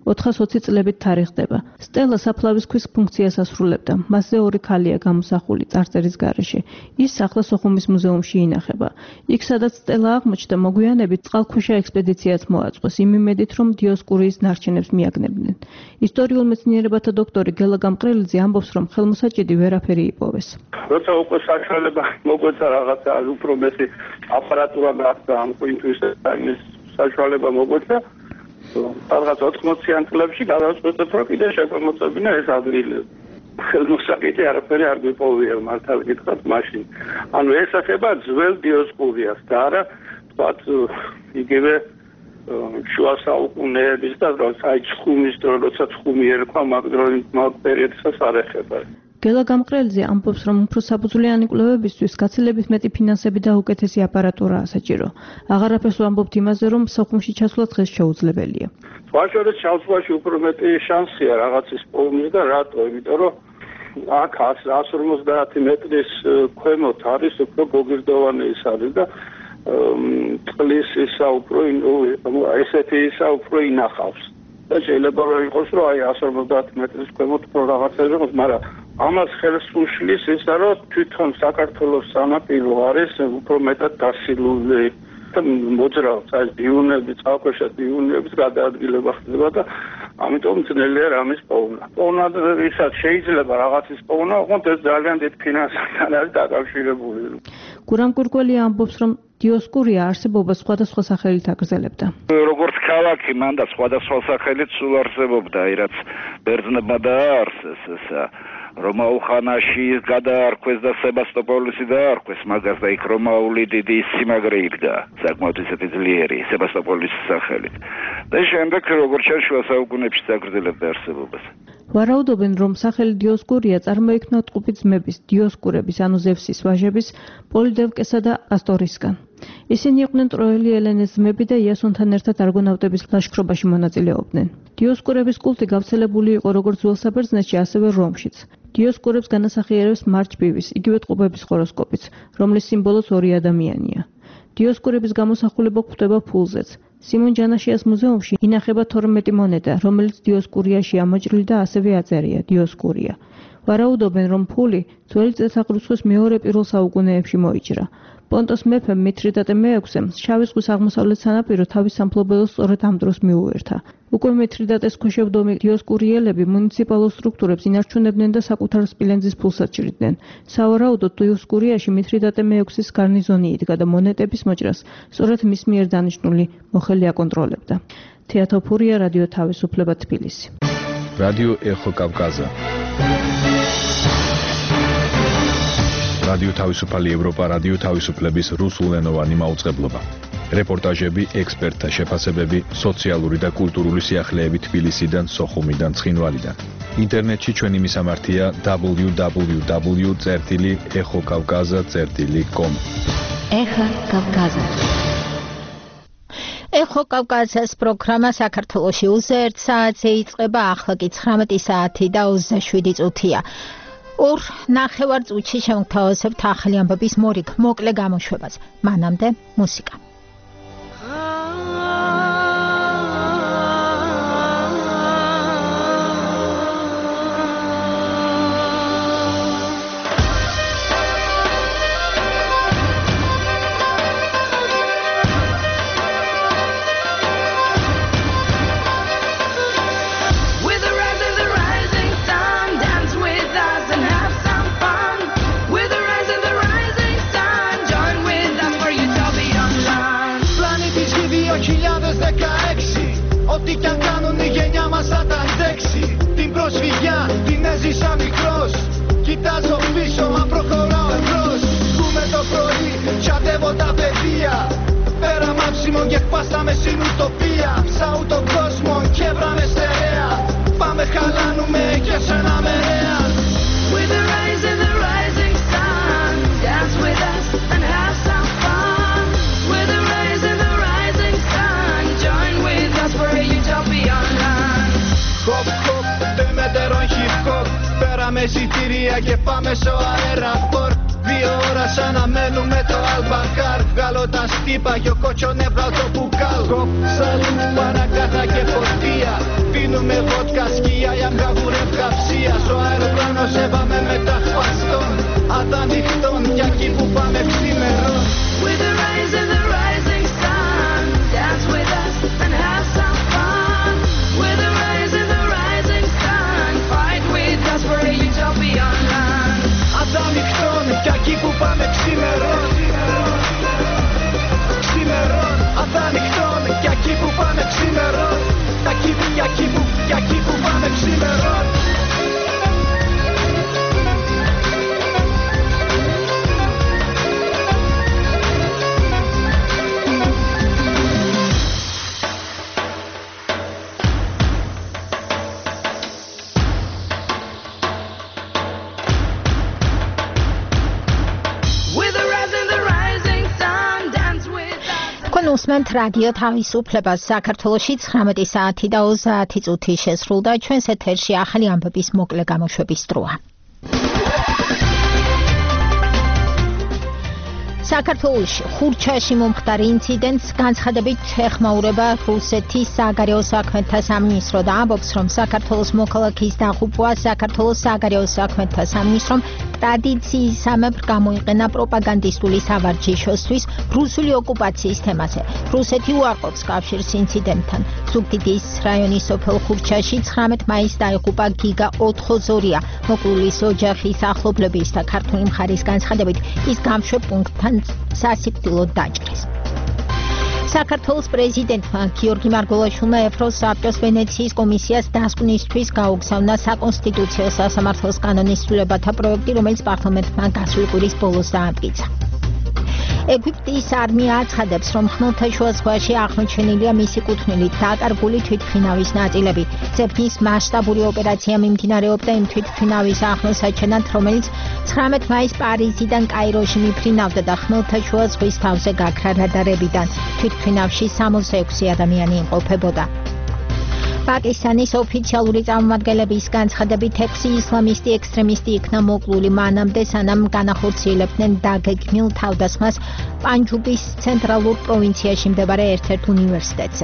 420 წლებით თარიღდება. სტელა საფლავის ქვის ფუნქციას ასრულებდა. მასზე 2 ქალია გამოსახული წარწერის გარეშე. ის ახლა სოხუმის მუზეუმში ინახება. იქ სადაც სტელა აღმოჩნდა, მოგვიანებით წყალქვეშა ექსპედიციაც მოაწყვეს, იმ იმედით, რომ დიოსკურიის ნარჩენებს მიაგნებდნენ. ისტორიულ მეცნიერებათა დოქტორი გელა გამყრელიძე ამბობს, რომ ხელმოსაჭიდი ვერაფერი იპოვეს. როცა უკვე საშუალება მოგვეცა რაღაცა უფრო მეტი აპარატურა გახდა ამ კვინტვის საშუალება მოგვეცა, რაღაც 80-იან წლებში გადავწყვეტეთ, რომ კიდე შეგვემოწებინა ეს ადგილი. ხელმოსაკიდი არაფერი არ გვიპოვია, მართალ გითხრათ მაშინ. ანუ ეს ახება ძველ დიოსკურიას და არა თქვათ იგივე შუა საუკუნეების და საიცხუმის დრო, როცა ცხუმი ერქვა მაგ პერიოდსაც არ ეხება. გელა გამყრელიძე ამბობს, რომ უფრო საფუძვლიანი კვლევებისთვის გაცილებით მეტი ფინანსები და უკეთესი აპარატურაა საჭირო. აღარაფერს ვამბობთ იმაზე, რომ სოხუმში ჩასვლა დღეს შეუძლებელია. ვაშორეთ ჩასვლაში უფრო მეტი შანსია რაღაცის პოვნის და რატო? იმიტომ რომ აქ 150 მეტრის ქვემოთ არის უფრო გოგირდოვანი ის არის და წყლის ისა უფრო ესეთი ისა უფრო ინახავს. და შეიძლება რომ იყოს, რომ აი 150 მეტრის ქვემოთ უფრო რაღაცები იყოს, მაგრამ ამას ხელს უშლის ისა, რომ თვითონ საქართველოს სანაპირო არის უფრო მეტად დასილული და მოძრაობს, აი დიუნები, წყალქვეშა დიუნების გადაადგილება ხდება და ამიტომ ძნელია რამის პოვნა. პოვნა ისაც შეიძლება რაღაცის პოვნა, ოღონდ ეს ძალიან დიდ ფინანსთან არის დაკავშირებული. გურამ გურგველი ამბობს, რომ დიოსკურია არსებობა სხვადასხვა სახელით აგრძელებდა. როგორც ქალაქი, მან და სხვადასხვა სახელით სულ არსებობდა, რაც ბერძნებმა დააარსეს ესა. რომაულ ხანაში გადაარქვეს და სებასტოპოლისი დაარქვეს მაგას და იქ რომაული დიდი სიმაგრე იდგა, საკმაოდ ისეთი ძლიერი სებასტოპოლისის სახელით. და შემდეგ როგორც ჩანს შუა საუკუნეებში აგრძელებდა არსებობას. ვარაუდობენ, რომ სახელი დიოსკურია წარმოიქმნა ტყუპი ძმების, დიოსკურების, ანუ ზევსის ვაჟების, პოლიდევკესა და ასტორისგან. ისინი იყვნენ ტროელი ელენეს ძმები და იასონთან ერთად არგონავტების ლაშქრობაში მონაწილეობდნენ. დიოსკურების კულტი გავრცელებული იყო როგორც ძველ საბერძნეთში, ასევე რომშიც. დიოსკურებს განასახიერებს მარჯბივის, იგივე ტყუპების ჰოროსკოპიც, რომლის სიმბოლოც 2 ადამიანია. დიოსკურების გამოსახულება გვხვდება ფულზეც. სიმონ ჯანაშიას მუზეუმში ინახება 12 მონეტა, რომელიც დიოსკურიაში ამოჭრილი და ასევე აწერია დიოსკურია. ვარაუდობენ, რომ ფული ძველი წელთაღრიცხვის მეორე-პირველ საუკუნეებში მოიჭრა. პონტოს მეფემ მითრიდატე მე-6-ემ შავი ზღვის აღმოსავლეთ სანაპირო თავის სამფლობელოს სწორედ ამ დროს მიუერთა. უკვე მითრიდატეს ქვეშევდომი დიოსკურიელები მუნიციპალურ სტრუქტურებს ინარჩუნებდნენ და საკუთარ სპილენძის ფულს აჭრიდნენ. სავარაუდოდ დიოსკურიაში მითრიდატე მე-6-ის გარნიზონი იდგა და მონეტების მოჭრას სწორედ მის მიერ დანიშნული მოხელი აკონტროლებდა. თეატოფურია, რადიო თავისუფლება, თბილისი. რადიო ეხო კავკაზა. რადიო თავისუფალი ევროპა, რადიო თავისუფლების რუსულენოვანი მაუწყებლობა. რეპორტაჟები, ექსპერტთა შეფასებები, სოციალური და კულტურული სიახლეები თბილისიდან, სოხუმიდან, ცხინვალიდან. ინტერნეტში ჩვენი მისამართია www.exokavkaza.com. ეხა კავკაზა. ეხო კავკაზას პროგრამა საქართველოში უზე 1 საათზე იწყება, ახლა კი 19 საათი და 27 წუთია. 2.5 წუთში შევთავაზებთ ახალი ამბების მოკლე გამოშვებას. მანამდე მუსიკა. Ό,τι κι αν κάνουν η γενιά μας θα τα αντέξει. Την προσφυγιά την έζησα μικρός. Κοιτάζω πίσω μα προχωράω εμπρός. Ζούμε το πρωί, τσαντεύω τα παιδεία. Πέρα μάξιμο και χπάσαμε στην ουτοπία. Ψάου τον κόσμο και βράμε στερεά. Πάμε χαλάνουμε και σε ένα μερέα. With the rise and the rising sun, dance with us and have some fun. With the rise and the rising sun, join with us for a utopian land. Hop hop, το ημέτερο hip hop. Πέραμε εισιτήρια και πάμε στο αεραπορ. 2 ώρες αναμένουμε το Αλμπακάρ. Βγάλω τα στύπα και ο κότσο νεύρα το μπουκάλ. Κοπ, σαλού, παρακάτα και φορτία. Πίνουμε που πάνε ξημερών. Τα κύβη για εκεί που πάνε ξημερών. უსმენთ რადიო თავისუფლებას. საქართველოში 19 საათი და 30 წუთი შესრულდა. ჩვენს ეთერში ახალი ამბების მოკლე გამოშვების დროა. საქართველოში ხურჩაში მომხდარ ინციდენტს განცხადებით ეხმაურება რუსეთის საგარეო საქმეთა სამინისტრო და ამბობს, რომ საქართველოს მოქალაქის დაღუპვა საქართველოს საგარეო საქმეთა სამინისტრომ ტრადიციისამებრ გამოიყენა პროპაგანდისტული სავარჯიშოსთვის რუსული ოკუპაციის თემაზე. რუსეთი უარყოფს კავშირს ინციდენტთან. ზუგდიდის რაიონის სოფელ ხურჩაში 19 მაისს დაიღუპა გიგა ოთხოზორია. მოკლულის ოჯახის ახლობლების და ქართული მხარის განცხადებით ის გამშვებ პუნქტთან სასიკვდილოდ დაჭრეს. საქართველოს პრეზიდენტმა გიორგი მარგველაშვილმა ევროსაბჭოს ვენეციის კომისიას დასკვნისთვის გაუგზავნა საკონსტიტუციო სასამართლოს კანონის ცვლილებათა პროექტი, რომელიც პარლამენტმა გასული კვირის ბოლოს დაამტკიცა. ეგვიპტის არმია აცხადებს, რომ ხმელთაშუა ზღვაში აღმოჩენილია მისი კუთვნილით დაკარგული თვითმფრინავის ნაწილები. ძებნის მასშტაბური ოპერაცია მიმდინარეობდა იმ თვითმფრინავის აღმოსაჩენად, რომელიც 19 მაისს პარიზიდან კაიროში მიფრინავდა და ხმელთაშუა ზღვის თავზე გაქრა რადარებიდან. თვითმფრინავში 66 ადამიანი იმყოფებოდა. პაკისტანის ოფიციალური წარმომადგენლების განცხადებით 6 ისლამისტი ექსტრემისტი იქნა მოკლული მანამდე, სანამ განახორციელებდნენ დაგეგმილ თავდასხმას პანჯუბის ცენტრალურ პროვინციაში მდებარე ერთ-ერთ უნივერსიტეტზე.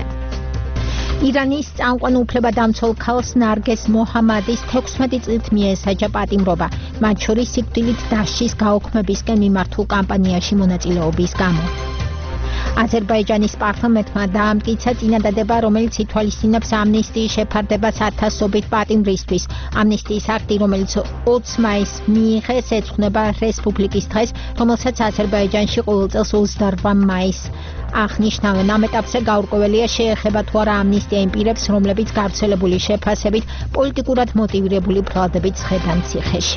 ირანის წამყვან უფლებადამცველ ქალს ნარგეს მოჰამადის 16 წლით მიესაჯა პატიმრობა, მათ შორის სიკვდილით დასჯის გაუქმებისკენ მიმართულ კამპანიაში მონაწილეობის გამო. აზერბაიჯანის პარლამენტმა დაამტკიცა წინადადება, რომელიც ითვალისწინებს ამნისტიის შეფარდებას ათასობით პატიმრისთვის. ამნისტიის აქტი, რომელიც 20 მაისს მიიღეს, ეძღვნება რესპუბლიკის დღეს, რომელსაც აზერბაიჯანში ყოველ წელს 28 მაისს აღნიშნავენ. ამ ეტაპზე გაურკვეველია შეეხება თუ არა ამნისტია იმ პირებს, რომლებიც გავრცელებული შეფასებით პოლიტიკურად მოტივირებული ბრალდებით ხედან ციხეში.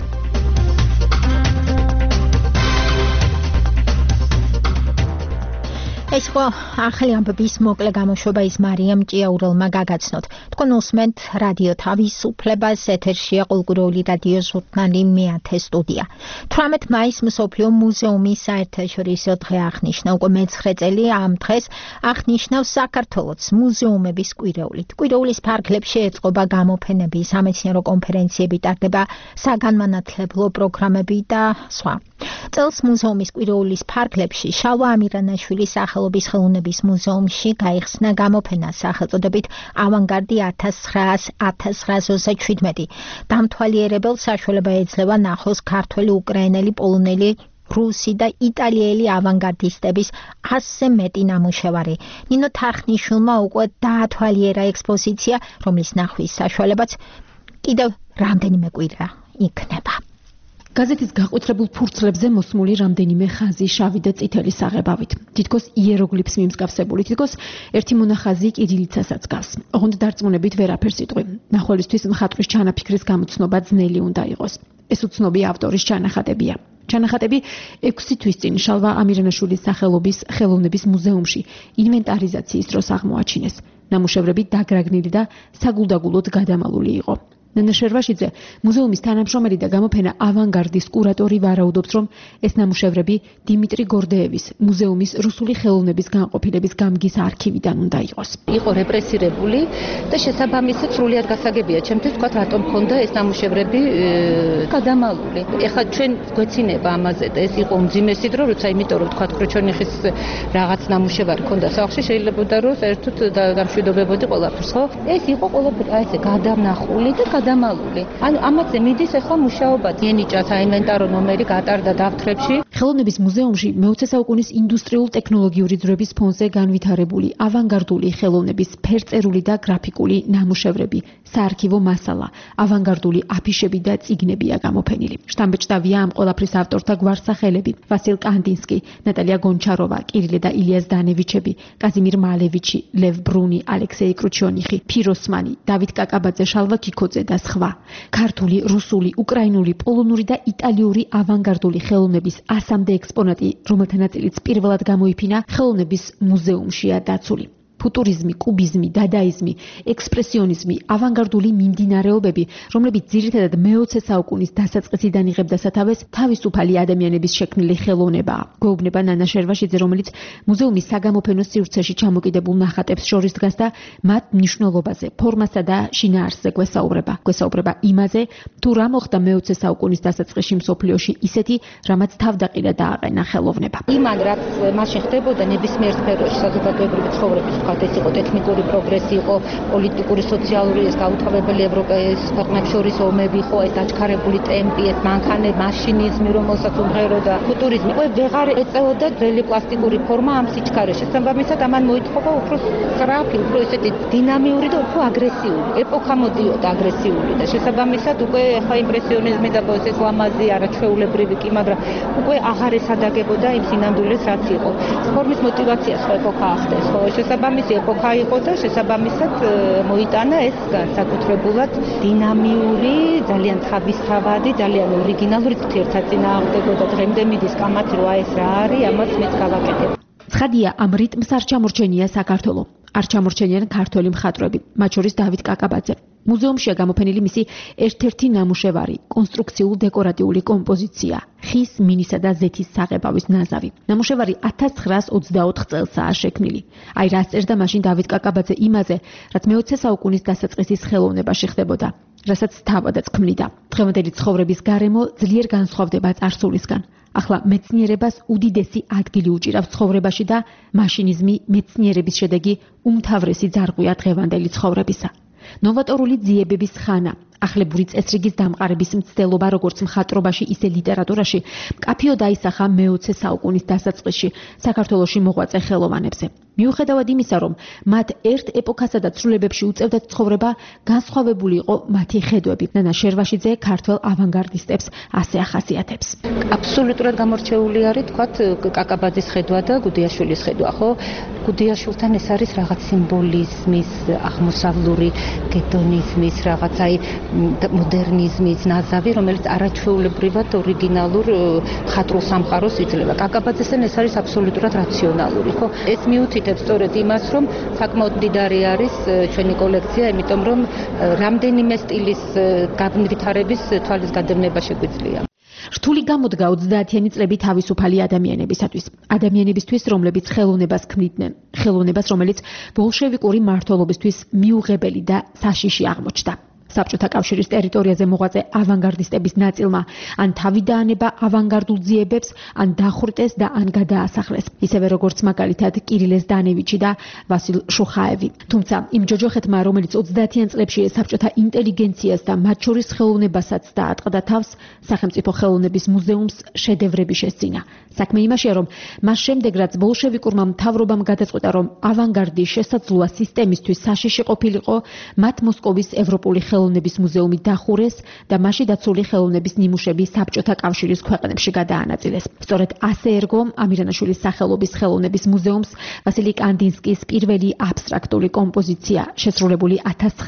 ეს იყო ახალი ამბების მოკლე გამოშვება, ის მარიამ ჭიაურელმა გაგაცნოთ. თქვენ უსმენთ რადიო თავისუფლებას, ეთერშია ყოველკვირეული რადიო ჟურნალი მე-10 სტუდია. 18 მაისს მსოფლიო მუზეუმის საერთაშორისო დღე აღნიშნა. უკვე მე-9 წელი ამ დღეს აღნიშნავს საქართველოს მუზეუმების კვირეულით. კვირეულის ფარგლებში ეწყობა გამოფენები, სამეცნიერო კონფერენციები, ტარდება საგანმანათლებლო პროგრამები და სხვა. წელს მუზეუმის კვირეულის ფარგლებში შალვა ამირანაშვილის სახელობის ხელოვნების მუზეუმში გაიხსნა გამოფენა სახელწოდებით ავანგარდი 1900-1927. დამთვალიერებელს საშუალება ეძლევა ნახოს ქართველი, უკრაინელი, პოლონელი, რუსი და იტალიელი ავანგარდისტების 100-ზე მეტი ნამუშევარი. ნინო თარხნიშვილმა უკვე დაათვალიერა ექსპოზიცია, რომლის ნახვის საშუალებაც კიდევ რამდენიმე კვირა იქნება. გაზეთის გაყვითრებულ ფურცლებზე მოსმული რამდენიმე ხაზი შავი და წითელი საღებავით. თითქოს იეროგლიფს მიმსგავსებული, თითქოს ერთი მონახაზი კირილიცასაც გავს. ოღონდ დარწმუნებით ვერაფერს იტყვი. მნახველისთვის მხატვრის ჩანაფიქრის გამოცნობა ძნელი უნდა იყოს. ეს უცნობი ავტორის ჩანახატებია. ჩანახატები 6 თვის წინ შალვა ამირანაშვილის სახელობის ხელოვნების მუზეუმში ინვენტარიზაციის დროს აღმოაჩინეს. ნამუშევრები დაგრაგნილი და საგულდაგულოდ გადამალული იყო. ნანა შერვაშიძე, მუზეუმის თანამშრომელი და გამოფენა ავანგარდის კურატორი ვარაუდობს, რომ ეს ნამუშევრები დიმიტრი გორდეევის მუზეუმის რუსული ხელოვნების განყოფილების გამგის არქივიდან უნდა იყოს. იყო რეპრესირებული და შესაბამისად სრულიად გასაგებია ჩემთვის თქვა, რატომ მქონდა ეს ნამუშევრები გადამალული. ეხლა ჩვენ გვეცინება ამაზე და ეს იყო უმძიმესი დრო, როცა იმიტომ რომ თქვა ქროჩონიხის რაღაც ნამუშევარი ქონდა სახლში, შეიძლება რომ საერთოდ დამშვიდობებოდი ყველაფერს, ხო? ეს იყო ყველაფერი აი ესე გადამნახული და გარდამალული. ანუ ამაზე მიდის ახლა მუშაობა. ენიჭა საინვენტარო ნომერი გატარდა დავთხრებში. ხელოვნების მუზეუმში მე-20 საუკუნის ინდუსტრიულ-ტექნოლოგიური ძვრების ფონზე განვითარებული ავანგარდული ხელოვნების ფერწერული და გრაფიკული ნამუშევრები, საარქივო მასალა, ავანგარდული აფიშები და წიგნებია გამოფენილი. შთამბეჭდავია ამ ყველაფრის ავტორთა გვარსახელები: ვასილ კანდინსკი, ნატალია გონჩაროვა, კირილე და ილიას დანევიჩები, კაზიმირ მალევიჩი, ლევ ბრუნი, ალექსეი კრუჩიონიხი, ფიროსმანი, დავით კაკაბაძე, შალვა ქიქოძე და სხვა. ქართული, რუსული, უკრაინული, პოლონური და იტალიური ავანგარდული ხელოვნების 100-მდე ექსპონატი, რომელთა ნაწილიც პირველად გამოიფინა ხელოვნების მუზეუმშია დაცული. ფუტურიზმი, კუბიზმი, დადაიზმი, ექსპრესიონიზმი, ავანგარდული მიმდინარეობები, რომლებიც ძირითადად მე-20 საუკუნის დასაწყისიდან იღებდა სათავეს, თავისუფალი ადამიანების შექმნილი ხელოვნებაა. გვეუბნება ნანა შერვაშიძე, რომელიც მუზეუმის საგამოფენო სივრცეში ჩამოკიდებულ ნახატებს შორის დგას და მათ მნიშვნელობაზე, ფორმასა და შინაარსზე გვესაუბრება იმაზე, თუ რა მოხდა მე-20 საუკუნის დასაწყისში მსოფლიოში ისეთი, რამაც თავდაყირა დააყენა ხელოვნება. იმან რაც მაშინ ხდებოდა ნებისმიერ სფეროში საზოგადოებრივი ცხოვრების ეს იყო ტექნიკური პროგრესი, იყო პოლიტიკური, სოციალური, ეს გაუთავებელი ევროპის ქვეყნებს შორის ომები, იყო ეს აჩქარებული ტემპი, ეს მანქანე, მაშინიზმი, რომელსაც უმღეროდა ფუტურიზმი. უკვე ვეღარ ეწეოდა ძველი პლასტიკური ფორმა ამ სიჩქარეში. შესაბამისად, ამან მოითხოვა უფრო სწრაფი, უფრო ესეთი დინამიური და უფრო აგრესიული. ეპოქა მოდიოდა აგრესიული და შესაბამისად უკვე ახლა იმპრესიონიზმი და ეს ლამაზი, არაჩვეულებრივი კი, მაგრამ უკვე აღარ ესადაგებოდა იმ სინამდვილეს, რაც იყო. ფორმის მოტივაციას ხო ეპოქა ახდენს, ხო შესაბამისად ეპოქა იყო და შესაბამისად მოიტანა ეს განსაკუთრებულად დინამიური, ძალიან თავისთავადი, ძალიან ორიგინალური ერთაწინააღმდეგო და დღემდე მიდის კამათი რა ეს რა არის, ამას მეც გავაკეთებ. ცხადია, ამ რიტმს არ ჩამორჩენია საქართველო. არ ჩამორჩენიან ქართველი მხატვრები, მათ შორის დავით კაკაბაძე. მუზეუმშია გამოფენილი მისი ერთ-ერთი ნამუშევარი, კონსტრუქციულ-დეკორატიული კომპოზიცია, ხის, მინისა და ზეთის საღებავის ნაზავი. ნამუშევარი 1924 წელსაა შექმნილი. აი რას წერდა მაშინ დავით კაკაბაძე იმაზე, რაც მე-20 საუკუნის დასაწყისის ხელოვნებაში ხდებოდა, რასაც თავადაც ქმნიდა. დღევანდელი ცხოვრების გარემო ძლიერ განსხვავდება წარსულისგან. ახლა მეცნიერებას უდიდესი ადგილი უჭირავს ცხოვრებაში და მაშინიზმი მეცნიერების შედეგი უმთავრესი ძარღვია დღევანდელი ცხოვრებისა. ნოვატორული ძიებების ხანა, ახლებური წესრიგის დამყარების მცდელობა როგორც მხატვრობაში, ისე ლიტერატურაში, მკაფიო დაისახა მე-20 საუკუნის დასაწყისში საქართველოში მოღვაწე ხელოვანებზე. მიუხედავად იმისა, რომ მათ ერთ ეპოქასა და ცვლილებებში უწევდათ ცხოვრება, განსხვავებული იყო მათი ხედვები. ნანა შერვაშიძე ქართველ ავანგარდისტებს ასე ახასიათებს. აბსოლუტურად გამორჩეული არის თქვათ კაკაბაძის ხედვა და გუდიაშვილის ხედვა, ხო? გუდიაშვილთან ეს არის რაღაც სიმბოლიზმის, აღმოსავლური გედონიზმის, რაღაც აი მოდერნიზმის ნაზავი, რომელიც არაჩვეულებრივად ორიგინალურ მხატვრულ სამყაროს იძლევა. კაკაბაძესთან ეს არის აბსოლუტურად რაციონალური, ხო? ეს მიუთითებს სწორედ იმას, რომ საკმაოდ მდიდარი არის ჩვენი კოლექცია, იმიტომ რომ რამდენიმე სტილის განვითარების თვალის გადევნება შეგვიძლია. რთული გამოდგა 30-იანი წლები თავისუფალი ადამიანებისათვის. ადამიანებისთვის, რომლებიც ხელოვნებას ქმნიდნენ, ხელოვნებას, რომელიც ბოლშევიკური მმართველობისთვის მიუღებელი და საშიში აღმოჩნდა. საბჭოთა კავშირის ტერიტორიაზე მოღვაწე ავანგარდისტების ნაწილმა ან თავი დაანება ავანგარდულ ძიებებს, ან დახვრიტეს და ან გადაასახლეს. ისევე როგორც მაგალითად კირილეს დანევიჩი და ვასილ შუხაევი. თუმცა იმ ჯოჯოხეთმა, რომელიც 30-იან წლებში საბჭოთა ინტელიგენციას და მათ შორის ხელოვნებასაც დაატყდა თავს, სახელმწიფო ხელოვნების მუზეუმს შედევრები შესძინა. საქმე იმაშია, რომ მას შემდეგ, რაც ბოლშევიკურმა მთავრობამ გადაწყვიტა, რომ ავანგარდი შესაძლოა სისტემისთვის საშიში ყოფილიყო, მათ მოსკოვის ევროპული ხელოვნების მუზეუმი დახურეს და მასში დაცული ხელოვნების ნიმუშები საბჭოთა კავშირის ქვეყნებში გადაანაწილეს. სწორედ ასე ერგო ამირანაშვილის სახელობის ხელოვნების მუზეუმს ვასილი კანდინსკის პირველი აბსტრაქტული კომპოზიცია, შესრულებული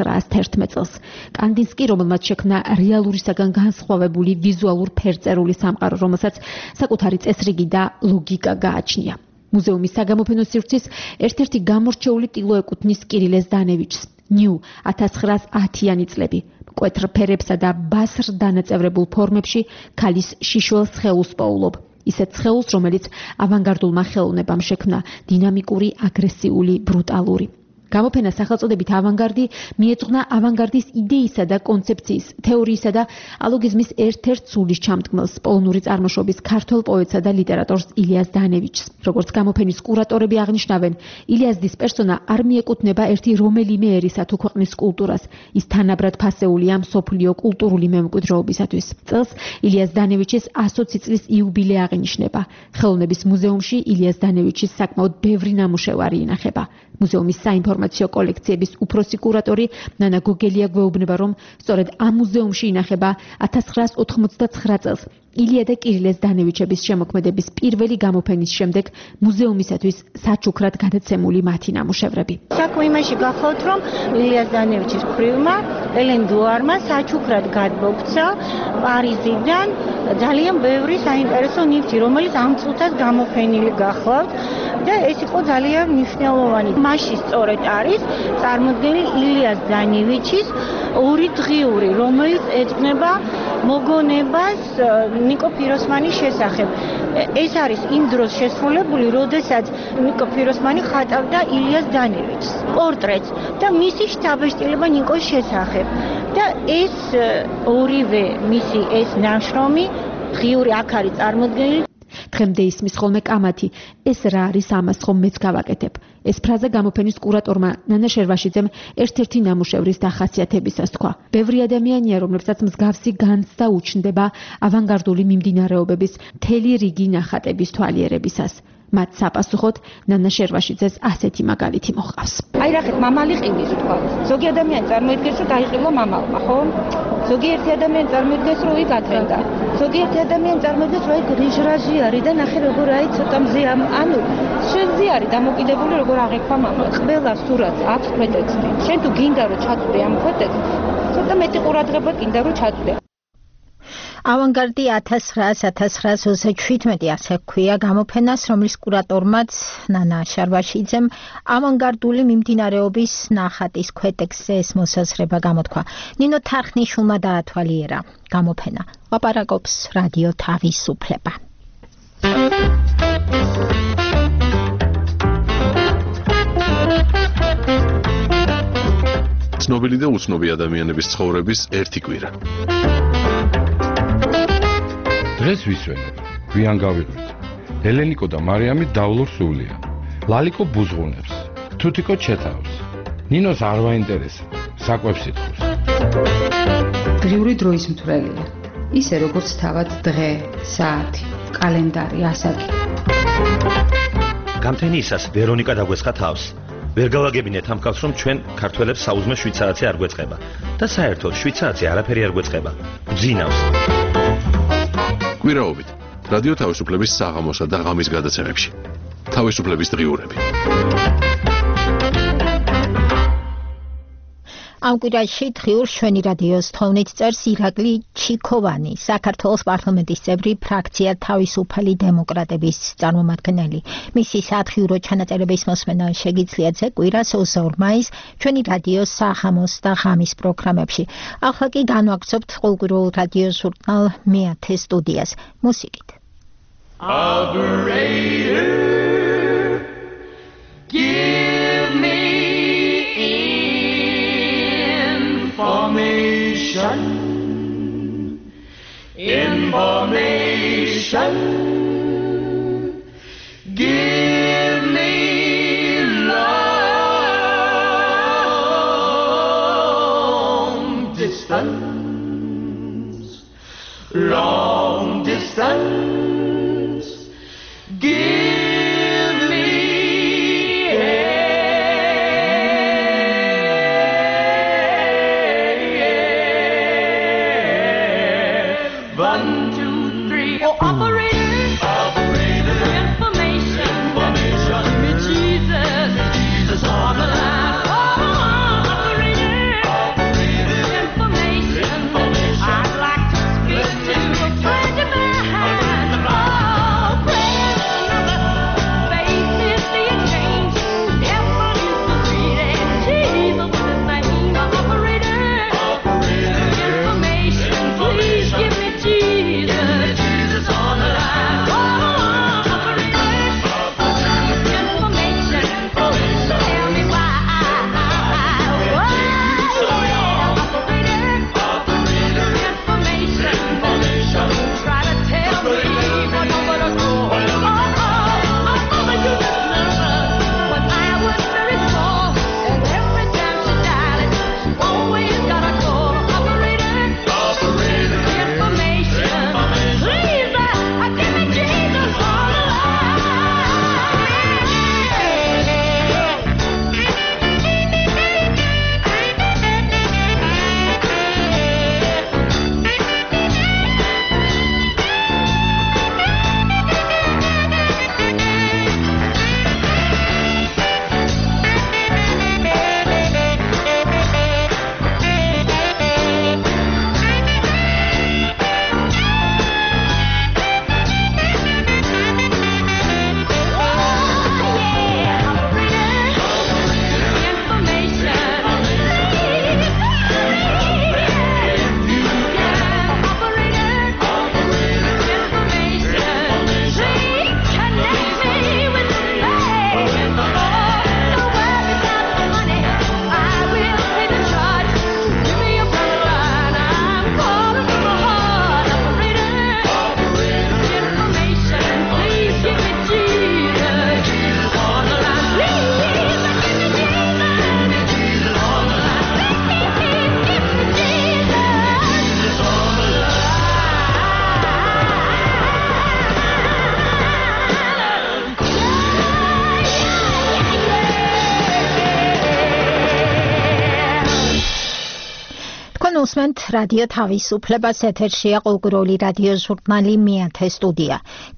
1911 წელს. კანდინსკი, რომელმაც შექმნა რეალურისაგან განსხვავებული ვიზუალურ ფერწერული სამყარო, რომელსაც საკუთარი წესრიგი და ლოგიკა გააჩნია. მუზეუმის საგამოფენო სივრცის ერთ-ერთი გამორჩეული ტილო ეკუთვნის კირილეს დანევიჩს. ნიუ 1910-იანი წლები, მკვეთრ ფერებსა და ბასრ დანაწევრებულ ფორმებში ქალის შიშველს სხეულს პოულობ. ისეთ სხეულს, რომელიც ავანგარდულმა ხელოვნებამ შექმნა, დინამიკური, აგრესიული, ბრუტალური. გამოფენა სახელწოდებით ავანგარდი მიეძღვნა ავანგარდის იდეისა და კონცეფციის, თეორიისა და ალოგიზმის ერთ-ერთ სულის ჩამდგმელს, პოლონური წარმოშობის ქართველ პოეტსა და ლიტერატორს ილიას დანევიჩს. როგორც გამოფენის კურატორები აღნიშნავენ, ილიასდის პერსონა არ მიეკუთვნება ერთი რომელიმე ერისა თუ ქვეყნის კულტურას. ის თანაბრად ფასეულია მსოფლიო კულტურული მემკვიდრეობისათვის. წელს ილიას დანევიჩის 120 წლის იუბილე აღინიშნება. ხელოვნების მუზეუმში ილიას დანევიჩის საკმაოდ ბევრი ნამუშევარი ინახება. მუზეუმის საინფორმაციო კოლექციების უფროსი კურატორი ნანა გოგელია გვეუბნება, რომ სწორედ ამ მუზეუმში ინახება 1989 წელს ილია და კირილეს დანევიჩების შემოქმედების პირველი გამოფენის შემდეგ მუზეუმისათვის საჩუქრად გადაცემული მათი ნამუშევრები. საქმე იმაში გახლავთ, რომ ილიას დანევიჩის ქვრივმა ელენ დუარმა საჩუქრად გადმოგცა პარიზიდან ძალიან ბევრი საინტერესო ნივთი, რომელიც ამ წუთას გამოფენილი გახლავთ და ეს იყო ძალიან მნიშვნელოვანი. მასში სწორედ არის წარმოდგენილი ილიას დანევიჩის ორი დღიური, რომელიც ეძღვნება მოგონებას ნიკო ფიროსმანის შესახებ. ეს არის იმ დროს შესრულებული, როდესაც ნიკო ფიროსმანი ხატავდა ილიას დანევიჩს პორტრეტს და მისი შთაბეჭდილება ნიკოს შესახებ. და ეს ორივე მისი ეს ნაშრომი დღიური აქ არის წარმოდგენილი. დღემდე ისმის ხოლმე კამათი, ეს რა არის, ამას ხომ მეც გავაკეთებ. ეს ფრაზა გამოფენის კურატორმა ნანა შერვაშიძემ ერთ-ერთი ნამუშევრის დახასიათებისას თქვა. ბევრი ადამიანია, რომლებსაც მსგავსი განცდა უჩნდება ავანგარდული მიმდინარეობების მთელი რიგი ნახატების თვალიერებისას. მათ საპასუხოდ ნანა შერვაშიძეს ასეთი მაგალითი მოჰყავს. აი რახეთ მამალი ყივის თქვა. ზოგი ადამიანი წარმოიდგენს, რომ დაიყილა მამალმა, ხო? ზოგიერთი ადამიანი წარმოიდგენს, რომ ის ათენდა. ზოგიერთი ადამიანი წარმოიდგენს, რომ აი რიჟრაჟი არის და ნახე როგორ აი ცოტა მზე ანუ შენზე არის დამოკიდებული როგორ აღიქვა მამალს. ყველა სურათს აქვს ქვეტექსტი. შენ თუ გინდა რომ ჩაწვდე ამ ქვეტექსტს, ცოტა მეტი ყურადღება გინდა რომ ჩაწვდე. ავანგარდი 1900-1927 ასე ქვია გამოფენას, რომლის კურატორმაც ნანა შარვაშიძემ ავანგარდული მიმდინარეობის ნახატის ქვეტექსზე ეს მოსაზრება გამოთქვა. ნინო თარხნიშვილმა დაათვალიერა გამოფენა. ლაპარაკობს რადიო თავისუფლება. ცნობილი და უცნობი ადამიანების ცხოვრების ერთი კვირა. დღეს ვისვენებ, გვიან გავიღვით. ელენიკო და მარიამი დავლურ სულია. ლალიკო ბუზღუნებს, თუთიკო ჩეთავს. ნინოს არ ვაინტერესებს, საკვებს ითხოვს. დღიური დროის მთვრელია. ისე როგორც თავად დღე, საათი, კალენდარი, ასაკი. გამთენიისას ვერონიკა დაგვეცხა თავს. ვერ გავაგებინეთ ამ კაცს, რომ ჩვენ ქართველებს საუზმე 7 საათი არ გვეწყება და საერთოდ 7 საათი არაფერი არ გვეწყება. გძინავს. კვირაობით რადიო თავისუფლების საღამოსა და ღამის გადაცემებში. თავისუფლების დღიურები. ამ კვირაში დღიურს ჩვენი რადიოს თოვნით წერს ირაკლი ჩიქოვანი, საქართველოს პარლამენტის წევრი, ფრაქცია თავისუფალი დემოკრატების წარმომადგენელი. მისი სათხიურო ჩანაწერების მოსმენა შეგიძლიათ ეს კვირას 22 მაისს ჩვენი რადიოს საღამოს და ღამის პროგრამებში. ახლა კი განვაგრძობთ ყოველკვირეულ რადიო ჟურნალ მე-10 სტუდიას მუსიკით. Operator, give me information. Give me long distance. Give me I'd like to speak to a friend of mine. უსმენთ რადიო თავისუფლებას, ეთერშია ყურგრული რადიო ჟურნალი მეათე სტუდია.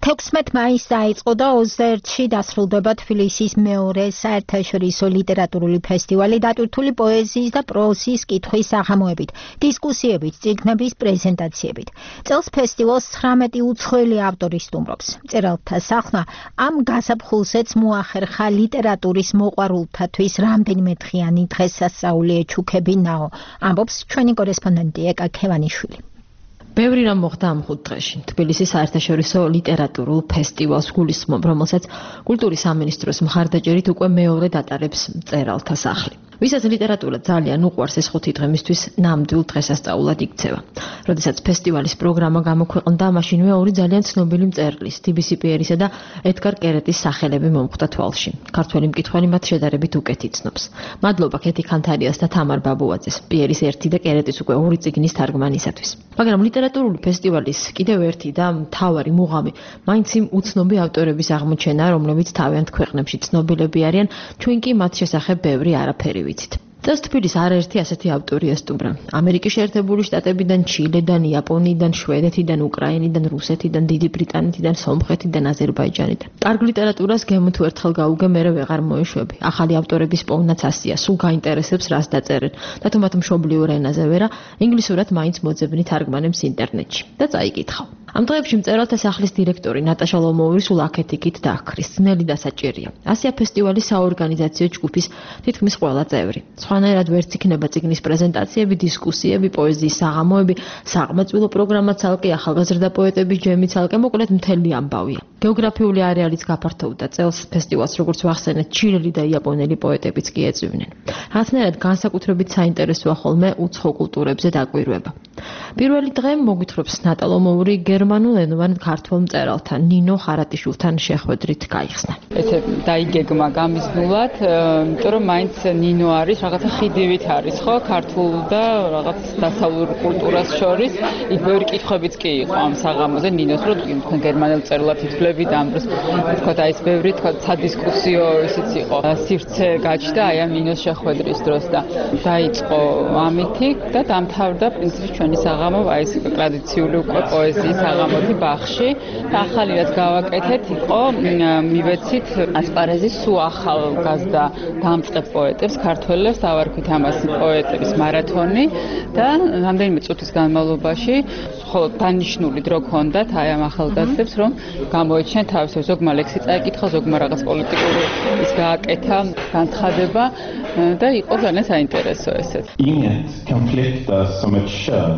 16 მაისს დაიწყო და 21-ში დასრულდება თბილისის მეორე საერთაშორისო ლიტერატურული ფესტივალი დატვირთული პოეზიის და პროზის კითხვის საღამოებით, დისკუსიებით, წიგნების პრეზენტაციებით. წელს ფესტივალს 19 უცხოელი ავტორი სტუმრობს. მწერალთა სახმა ამ გაზაფხულზეც მოახერხა ლიტერატურის მოყვარულთათვის რამდენიმე დღიანი დღესასწაული ეჩუქებინაო. ამბობს ჩვენი კორესპონდენტი ეკა ქევანიშვილი. ბევრი რამ მოხდა ამ 5 დღეში. თბილისის საერთაშორისო ლიტერატურულ ფესტივალს გულისხმობ, რომელსაც კულტურის სამინისტროს მხარდაჭერით უკვე მეორედ ატარებს მწერალთა სახლი. ვისაც ლიტერატურა ძალიან უყვარს, ეს 5 დღე მისთვის ნამდვილ დღესასწაულად იქცევა. როდესაც ფესტივალის პროგრამა გამოქვეყნდა, მაშინვე ორი ძალიან ცნობილი მწერლის, TBC პიერისა და ედგარ კერეტის სახელები მომხვდა თვალში. ქართველი მკითხველი მათ შედარებით უკეთ იცნობს. მადლობა ქეთი ქანთარიას და თამარ ბაბუაძეს, პიერის 1 და კერეტის უკვე 2 წიგნის თარგმანისათვის. მაგრამ ლიტერატურული ფესტივალის კიდევ ერთი და მთავარი მუღამი მაინც იმ უცნობი ავტორების აღმოჩენა, რომლებიც თავიანთ ქვეყნებში ცნობილები არიან, ჩვენ კი მათ შესახებ ბევრი არაფერი ვიცით. წელს თბილისს არაერთი ასეთი ავტორი ესტუმრა. ამერიკის შეერთებული შტატებიდან, ჩილედან, იაპონიიდან, შვედეთიდან, უკრაინიდან, რუსეთიდან, დიდი ბრიტანეთიდან, სომხეთიდან, აზერბაიჯანიდან. კარგ ლიტერატურას გემო თუ ერთხელ გაუგე, მერე ვეღარ მოეშვები. ახალი ავტორების პოვნაც ასია, სულ გაინტერესებს რას დაწერენ. და თუ მათ მშობლიურ ენაზე ვერა, ინგლისურად მაინც მოძებნი თარგმანებს ინტერნეტში. და წაიკითხავ. ამ დღეებში მწერალთა სახლის დირექტორი ნატაშა ლომოვი სულ აქეთ-იქით დააქრის, ძნელი და საჭირია. ასია ფესტივალის საორგანიზაციო ჯგუფის თითქმის ყველა წევრი. სხვანაირად ვერც იქნება წიგნის პრეზენტაციები, დისკუსიები, პოეზიის საღამოები, საყმაწვილო პროგრამა ცალკე, ახალგაზრდა პოეტების ჯემი ცალკე, მოკლედ მთელი ამბავია. გეოგრაფიული არეალიც გაფართოვდა. წელს ფესტივალს როგორც ვახსენეთ, ჩილელი და იაპონელი პოეტებიც კი ეწვივნენ. რაღაცნაირად განსაკუთრებით საინტერესოა ხოლმე უცხო კულტურებზე დაკვირვება. პირველი დღე მოგვითხრობს ნატა ლომოვი გერმანულენოვან ქართველ მწერალთან ნინო ხარატიშვილთან შეხვედრით გაიხსნა. ესე დაიგეგმა გამიზნულად, იმიტომ რომ მაინც ნინო არის რაღაცა ხიდივით არის, ხო, ქართულ და რაღაც დასავლურ კულტურას შორის. იქ ბევრი კითხვებიც კი იყო ამ საღამოზე ნინოს, რომ თქვენ გერმანელ მწერლად ითვლებით ამ დროს, თქვა და ის ბევრი თქვა სადისკუსიო ისიც იყო. სივრცე გაჩნდა აი ამ ნინოს შეხვედრის დროს და დაიწყო ამითი და დამთავრდა პრინციპში ჩვენი საღამო აი ეს ტრადიციული უკვე პოეზიის საღამოთი ბაღში. ახალი რაც გავაკეთეთ იყო მივეცით ასპარეზის სულ ახალგაზრდა დამწყებ პოეტებს, ქართველებს დავარქვით ამას პოეტების მარათონი და რამდენიმე წუთის განმავლობაში მხოლოდ დანიშნული დრო ჰქონდათ აი ამ ახალგაზრდებს, რომ გამოეჩინათ თავის ზოგმა ლექსი წაიკითხა, ზოგმა რაღაც პოლიტიკური ის გააკეთა განცხადება და იყო ძალიან საინტერესო ესეც. Inget konflikter som ett kön.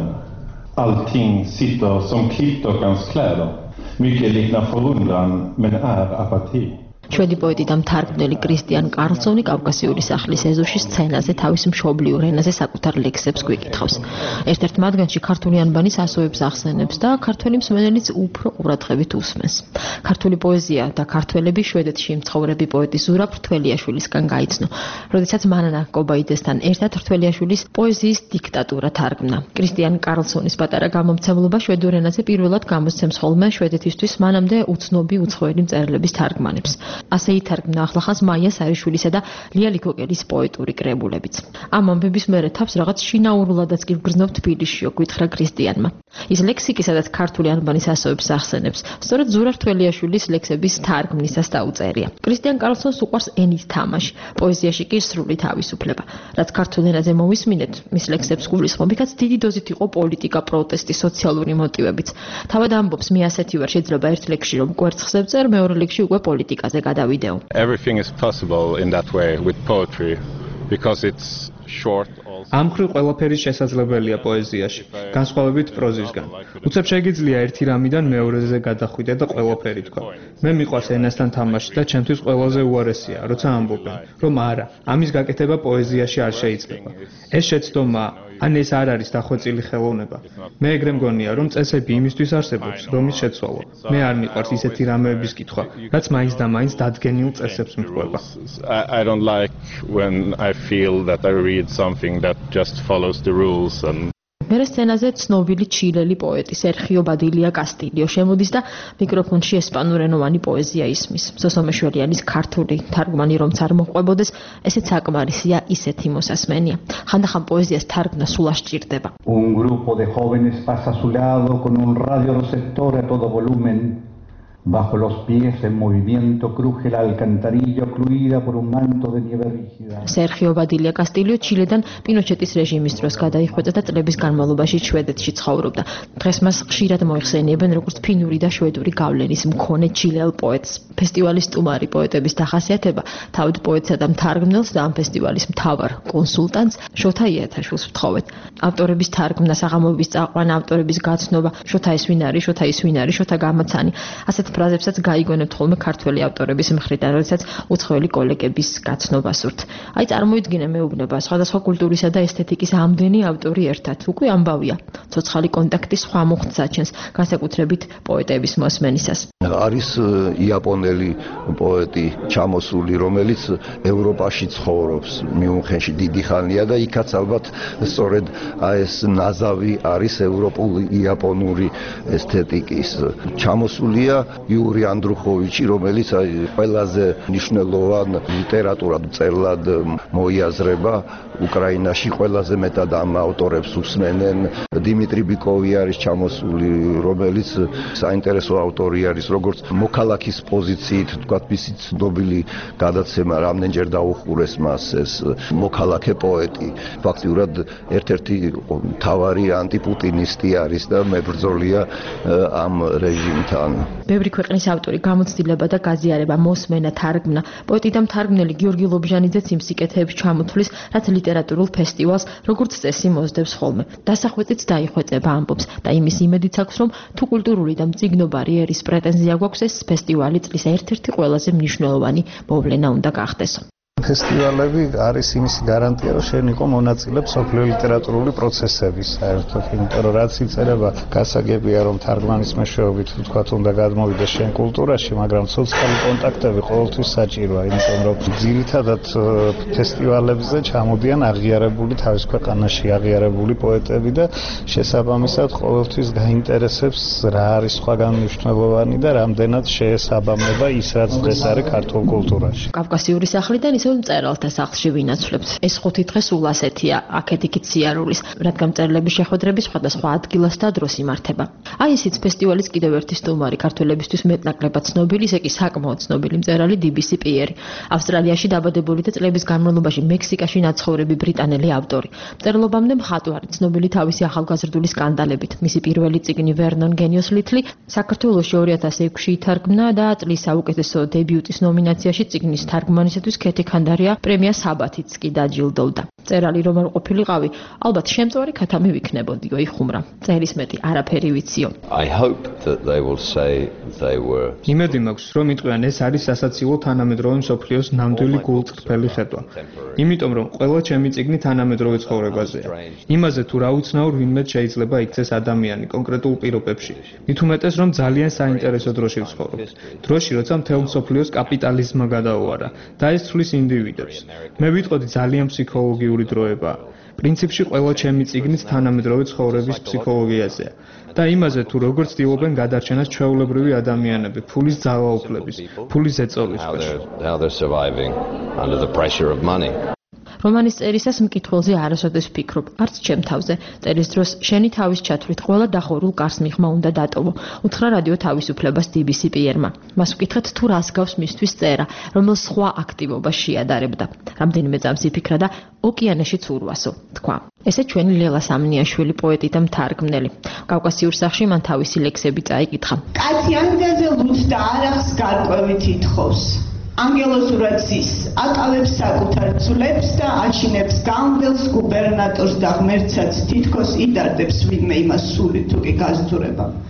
Allting sitter som klippt och hans kläder. Mycket liknar förundran men är apati. შვედი პოეტი და მთარგმნელი კრისტიან კარლსონი კავკასიური სახლის ეზოში სცენაზე თავის მშობლიურ ენაზე საკუთარ ლექსებს გვიკითხავს. ერთ-ერთ მათგანში ქართული ანბანის ასოებს ახსენებს და ქართველი მსმენელიც უფრო ყურადღებით უსმენს. ქართული პოეზია და ქართველები შვედეთში მცხოვრები პოეტი ზურაბ რთველიაშვილისგან გაიცნო, როდესაც მანანა კობაიძესთან ერთად რთველიაშვილის პოეზიის დიქტატურა თარგმნა. კრისტიან კარლსონის პატარა გამომცემლობა შვედურ ენაზე პირველად გამოსცემს ხოლმე შვედეთისთვის მანამდე უცნობი უცხოელი მწერლების თარგმანებს. ასე ითარგმნა ახლახანს მაია სარიშვილისა და ლია ლიქოკელის პოეტური კრებულებიც. ამ ამბების მერე თავს რაღაც შინაურულადაც კი გრძნობ თბილისშიო, გითხრა კრისტიანმა. ის ლექსიკისა და ქართული ანბანის ასოებს ახსენებს, სწორედ ზურა რთველიაშვილის ლექსების თარგმნისას დაუწერია. კრისტიან კარლსონს უყვარს ენით თამაში, პოეზიაში კი სრული თავისუფლება. რაც ქართულ ენაზე მოვისმინეთ, მის ლექსებს გულისხმობ, იქაც დიდი დოზით იყო პოლიტიკა, პროტესტი, სოციალური მოტივებიც. თავად ამბობს, მე ასეთი ვარ, შეიძლება ერთ ლექსში რომ კვერცხს ვწერ, მეორე ლექსში უკვე პოლიტიკაზე გადავიდეო. Everything is possible in that way with poetry because it's short. ამ მხრივ ყველაფერი შესაძლებელია პოეზიაში, განსხვავებით პროზისგან. უცებ შეგიძლია ერთი რამიდან მეორეზე გადახვიდე და ყველაფერი თქვა. მე მიყვარს ენასთან თამაში და ჩემთვის ყველაზე უარესია, როცა ამბობენ, რომ არა, ამის გაკეთება პოეზიაში არ შეიძლება. ეს შეცდომა ან ეს არ არის დახვეწილი ხელოვნება. მე ეგრე მგონია, რომ წესები იმისთვის არსებობს, რომ ის შეცვალო. მე არ მიყვარს ისეთი რამეების კითხვა, რაც მაინც და მაინც დადგენილ წესებს მიჰყვება. I don't like when I feel that I read something that just follows the rules and მერე სცენაზე ცნობილი ჩილელი პოეტი სერხიო ბადილია კასტილიო შემოდის და მიკროფონში ესპანურენოვანი პოეზია ისმის. სოსომეშველიანის ქართული თარგმანი რომც არ მოყვებოდეს, ესეც საკმარისია ისეთი მოსასმენია. ხანდახან პოეზიას თარგმნა სულ არ სჭირდება. Un grupo de jóvenes pasa a su lado con un radioreceptor a todo volumen. Bajo los pies en movimiento cruje la alcantarilla ocluida por un manto de nieve rígida. სერხიო ბადილია კასტილიო ჩილედან პინოჩეტის რეჟიმის დროს გადაიხვეწა და წლების განმავლობაში შვედეთში ცხოვრობდა. დღეს მას ხშირად მოიხსენიებენ როგორც ფინური და შვედური გავლენის მქონე ჩილელ პოეტს. ფესტივალის სტუმარი პოეტების დახასიათება თავად პოეტსა და მთარგმნელს და ამ ფესტივალის მთავარ კონსულტანტს შოთა იათაშვილს ვთხოვეთ. ავტორების თარგმნა, საღამოების წაყვანა, ავტორების გაცნობა, შოთა ეს ვინ არის, შოთა ის ვინ არის, შოთა გამაცანი. ასეთ ფრაზებსაც გაიგონებთ ხოლმე ქართველი ავტორების მხრიდან, როდესაც უცხოელი კოლეგების გაცნობას ვსურთ. აი წარმოიდგინე მეუბნება სხვადასხვა კულტურისა და ესთეტიკის ამდენი ავტორი ერთად. უკვე ამბავია. ცოცხალი კონტაქტი სხვა მუხტს აჩენს, განსაკუთრებით პოეტების მოსმენისას. არის იაპონელი პოეტი ჩამოსული, რომელიც ევროპაში ცხოვრობს, მიუნხენში დიდი ხანია და იქაც ალბათ სწორედ ეს ნაზავი არის ევროპული იაპონური ესთეტიკის. ჩამოსულია იური ანდრუხოვიჩი, რომელიც ყველაზე მნიშვნელოვან ლიტერატურად მწერლად მოიაზრება უკრაინაში, ყველაზე მეტად ამ ავტორებს უსმენენ. დიმიტრი ბიკოვი არის ჩამოსული, რომელიც საინტერესო ავტორი არის, როგორც მოქალაქის პოზიციით, თქვათ, მისი ცნობილი გადაცემა რამდენჯერ დაუხურეს მას ეს მოქალაქე პოეტი. ფაქტიურად ერთ-ერთი მთავარი ანტიპუტინისტი არის და მებრძოლია ამ რეჟიმთან. ბევრი ქვეყნის ავტორი გამოცდილება და გაზიარება, მოსმენა, თარგმნა. პოეტი და მთარგმნელი გიორგი ლობჟანიძეც იმ სიკეთეებს ჩამოთვლის, რაც ლიტერატურულ ფესტივალს როგორც წესი მოსდევს ხოლმე. დასახვეწით დაიხვეწება ამბობს და იმის იმედიც აქვს, რომ თუ კულტურული და მწიგნობარი ერის პრეტენზია გვაქვს, ეს ფესტივალი წლის ერთ-ერთი ყველაზე მნიშვნელოვანი მოვლენა უნდა გახდეს. ფესტივალები არის იმის გარანტია, რომ შენ იყო მონაწილე მსოფლიო ლიტერატურული პროცესების საერთოდ, იმიტომ რომ რაც იწერება, გასაგებია, რომ თარგმანის მეშვეობით თქვათ უნდა გადმოვიდეს შენ კულტურაში, მაგრამ სოციალური კონტაქტები ყოველთვის საჭიროა, იმიტომ რომ ძირითადად ფესტივალებზე ჩამოდიან აღიარებული თავის ქვეყანაში აღიარებული პოეტები და შესაბამისად ყოველთვის გაინტერესებს რა არის სხვაგან მნიშვნელოვანი და რამდენად შეესაბამება ის, რაც დღეს არის ქართულ კულტურაში. კავკასიური სახლიდან ისევ მწერალთა სახლში ვინაცვლებთ. ეს 5 დღე სულ ასეთია, აქეთ-იქით სიარულის, რადგან მწერლების შეხვედრები სხვადასხვა ადგილას და დროს იმართება. აი ისიც ფესტივალის კიდევ ერთი სტუმარი, ქართველებისთვის მეტნაკლებად ცნობილი, ისე კი საკმაოდ ცნობილი მწერალი დი.ბი.სი პიერი. ავსტრალიაში დაბადებული და წლების განმავლობაში მექსიკაში ნაცხოვრები ბრიტანელი ავტორი. მწერლობამდე მხატვარი, ცნობილი თავისი ახალგაზრდული სკანდალებით. მისი პირველი წიგნი ვერნონ გენიოს ლითლი საქართველოში 2006-ში ითარგმნა და წლის საუკეთესო დებიუტის ნომინაციაში წიგნის თარგმანისათვის ქეთი ხანდარია პრემია საბათიც კი დაჯილდოვდა. მწერალი რომ არ ყოფილიყავი, ალბათ შემწვარი ქათამი ვიქნებოდიო, იხუმრა. წერის მეტი არაფერი ვიციო. იმედი მაქვს, რომ იტყვიან ეს არის სასაცილო თანამედროვე მსოფლიოს ნამდვილი გულწრფელი ხედვა. იმიტომ რომ ყველა ჩემი წიგნი თანამედროვე ცხოვრებაზეა. იმაზე თუ რა უცნაურ ვინმე შეიძლება იქცეს ადამიანი კონკრეტულ პირობებში. მით უმეტეს რომ ძალიან საინტერესო დროში ვცხოვრობ. დროში, როცა მთელ მსოფლიოს კაპიტალიზმმა გადაუარა და ეს ცვლის ინდივიდებს. მე ვიტყოდი ძალიან ფსიქოლოგიური დროებაა. პრინციპში ყველა ჩემი წიგნიც თანამედროვე ცხოვრების ფსიქოლოგიაზეა. და იმაზე თუ როგორ ცდილობენ გადარჩენას ჩვეულებრივი ადამიანები, ფულის ძალაუფლების, ფულის ზეწოლის ქვეშ. რომანის წერისას მკითხველზე არასოდეს ვფიქრობ, არც ჩემ თავზე. წერის დროს შენი თავის ჩათვლით ყველა დახურულ კარს მიღმა უნდა დატოვო. უთხრა რადიო თავისუფლებას დი.ბი.სი პიერმა. მას ვკითხეთ თუ რას გავს მისთვის წერა, რომელ სხვა აქტივობას შეადარებდა. რამდენიმე წამს იფიქრა და ოკეანეშიც ურვასო, თქვა. ესე ჩვენი ლელა სამნიაშვილი პოეტი და მთარგმნელი. კავკასიურ სახლში მან თავისი ლექსები წაიკითხა. კაცი ანგელზე ლუდს და არახს გარკვევით ითხოვს. ანგელოზურად ზის, აკავებს საკუთარ ცვლებს და აჩინებს გამგელს გუბერნატორს და ღმერთსაც თითქოს იდარდებს ვინმე იმას სული თუ კი გასძურება.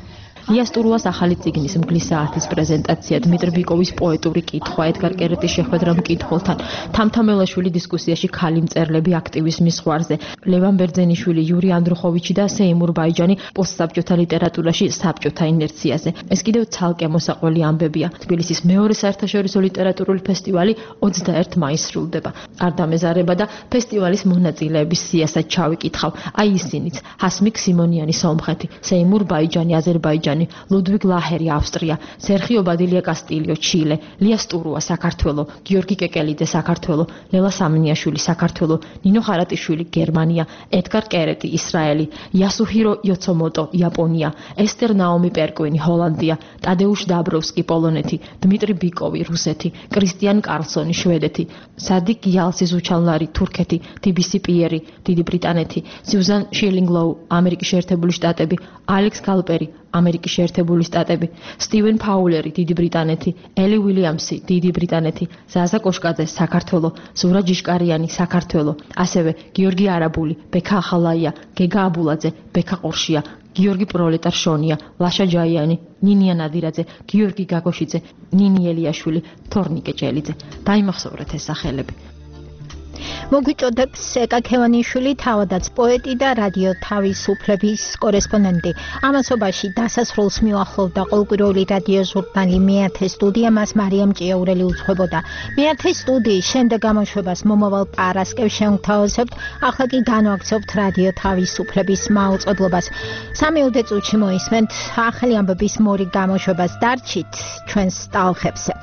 ლია სტურუას ახალი წიგნის მგლის საათის პრეზენტაცია, დმიტრი ბიკოვის პოეტური კითხვა, ედგარ კერეტის შეხვედრა მკითხველთან, თამთამელაშვილი დისკუსიაში ქალი მწერლები აქტივიზმის ზღვარზე, ლევან ბერძენიშვილი, იური ანდრუხოვიჩი და სეიმურ ბაიჯანი პოსტსაბჭოთა ლიტერატურაში საბჭოთა ინერციაზე. ეს კიდევ ცალკე მოსაყველი ამბებია. თბილისის მეორე საერთაშორისო ლიტერატურული ფესტივალი 21 მაისს სრულდება. არ დამეზარება და ფესტივალის მონაწილეების სიასაც ჩავიკითხავ. აი ისინიც: ჰასმიკ სიმონიანი სომხეთი, სეიმურ ბაიჯანი აზერბაიჯანი, ლუდვიგ ლაჰერი ავსტრია, სერხიო ბადილია კასტილიო ჩილე, ლია სტურუა საქართველო, გიორგი კეკელიძე საქართველო, ლელა სამნიაშვილი საქართველო, ნინო ხარატიშვილი გერმანია, ედგარ კერეტი ისრაელი, იასუჰირო იოცომოტო იაპონია, ესტერ ნაომი პერკვინი ჰოლანდია, ტადეუშ დაბროვსკი პოლონეთი, დმიტრი ბიკოვი რუსეთი, კრისტიან კარლსონი შვედეთი, სადიკ გიალსი ზუჩალნარი თურქეთი, ტიბისი პიერი დიდი ბრიტანეთი, სიუზან შილინგლოუ ამერიკის შეერთებული შტატები, ალექს გალპერი ამერიკის შეერთებული შტატები, სტივენ ფაულერი დიდი ბრიტანეთი, ელი უილიამსი დიდი ბრიტანეთი, ზაზა კოშკაძე საქართველო, ზურა ჯიშკარიანი საქართველო, ასევე გიორგი არაბული, ბექა ახალაია, გეგა აბულაძე, ბექა ყორშია, გიორგი პროლეტარშონია, ლაშა ჯაიანი, ნინია ნადირაძე, გიორგი გაგოშიძე, ნინი ელიაშვილი, თორნიკე ჭელიძე. დაიმახსოვრეთ ეს სახელები. მოგვიწოდებს ეკა ქევანიშვილი, თავადაც პოეტი და რადიო თავისუფლების კორესპონდენტი. ამასობაში დასასრულს მიუახლოვდა ყოველკვირეული რადიო ჟურნალი მეათე სტუდია, მას მარიამ ჭიაურელი უძღვებოდა. მეათე სტუდიის შემდეგ გამოშვებას მომავალ პარასკევს შევთავაზებთ, ახლა კი განვაგრძობთ რადიო თავისუფლების მაუწყებლობას. 3 წუთში მოისმენთ ახალი ამბების მორიგ გამოშვებას. დარჩით ჩვენს ტალღებზე.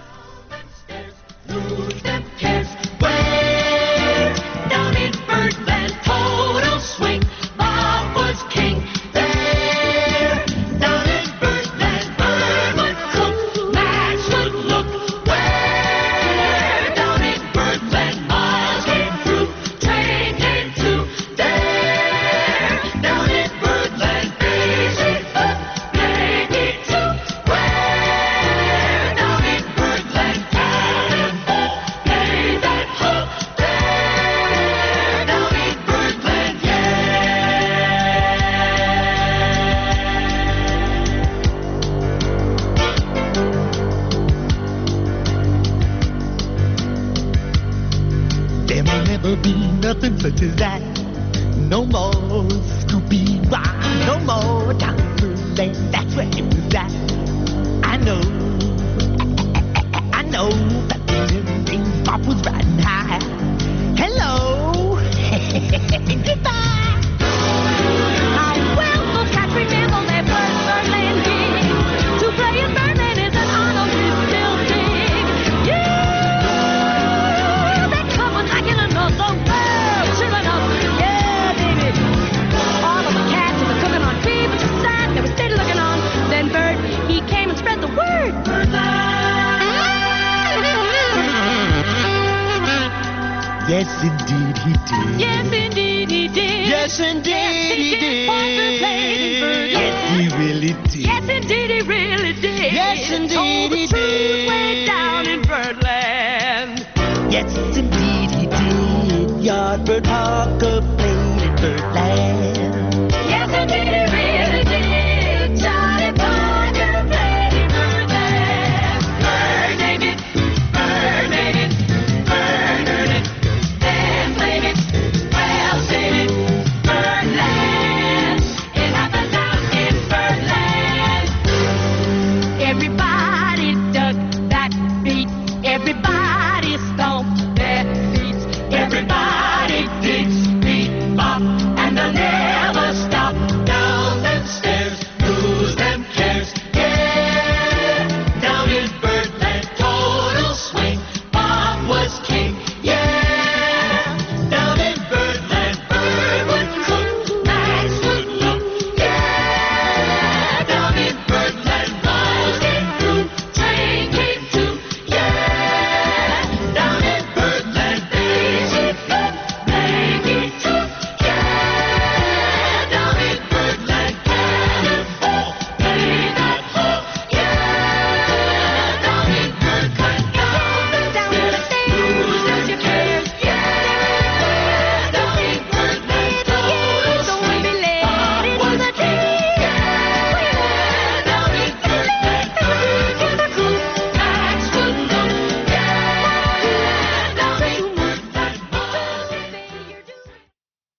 Nothing such as that. No more Scooby Rock, no more Dr. Lane. That's where it was at. I know that the Bob was riding high. Hello, goodbye. How well those cats remember their first Berlin gig. To play in Berlin is an honor we still dig. Yeah, they're coming like in another world. He came and spread the word. Yes, indeed he did. Yes, indeed he did. Yes, indeed he did. Yes, he really did. Yes, indeed he really did. Yes, indeed he did. Way down in Birdland. Yes, indeed he did. Yardbird Parker played in Birdland.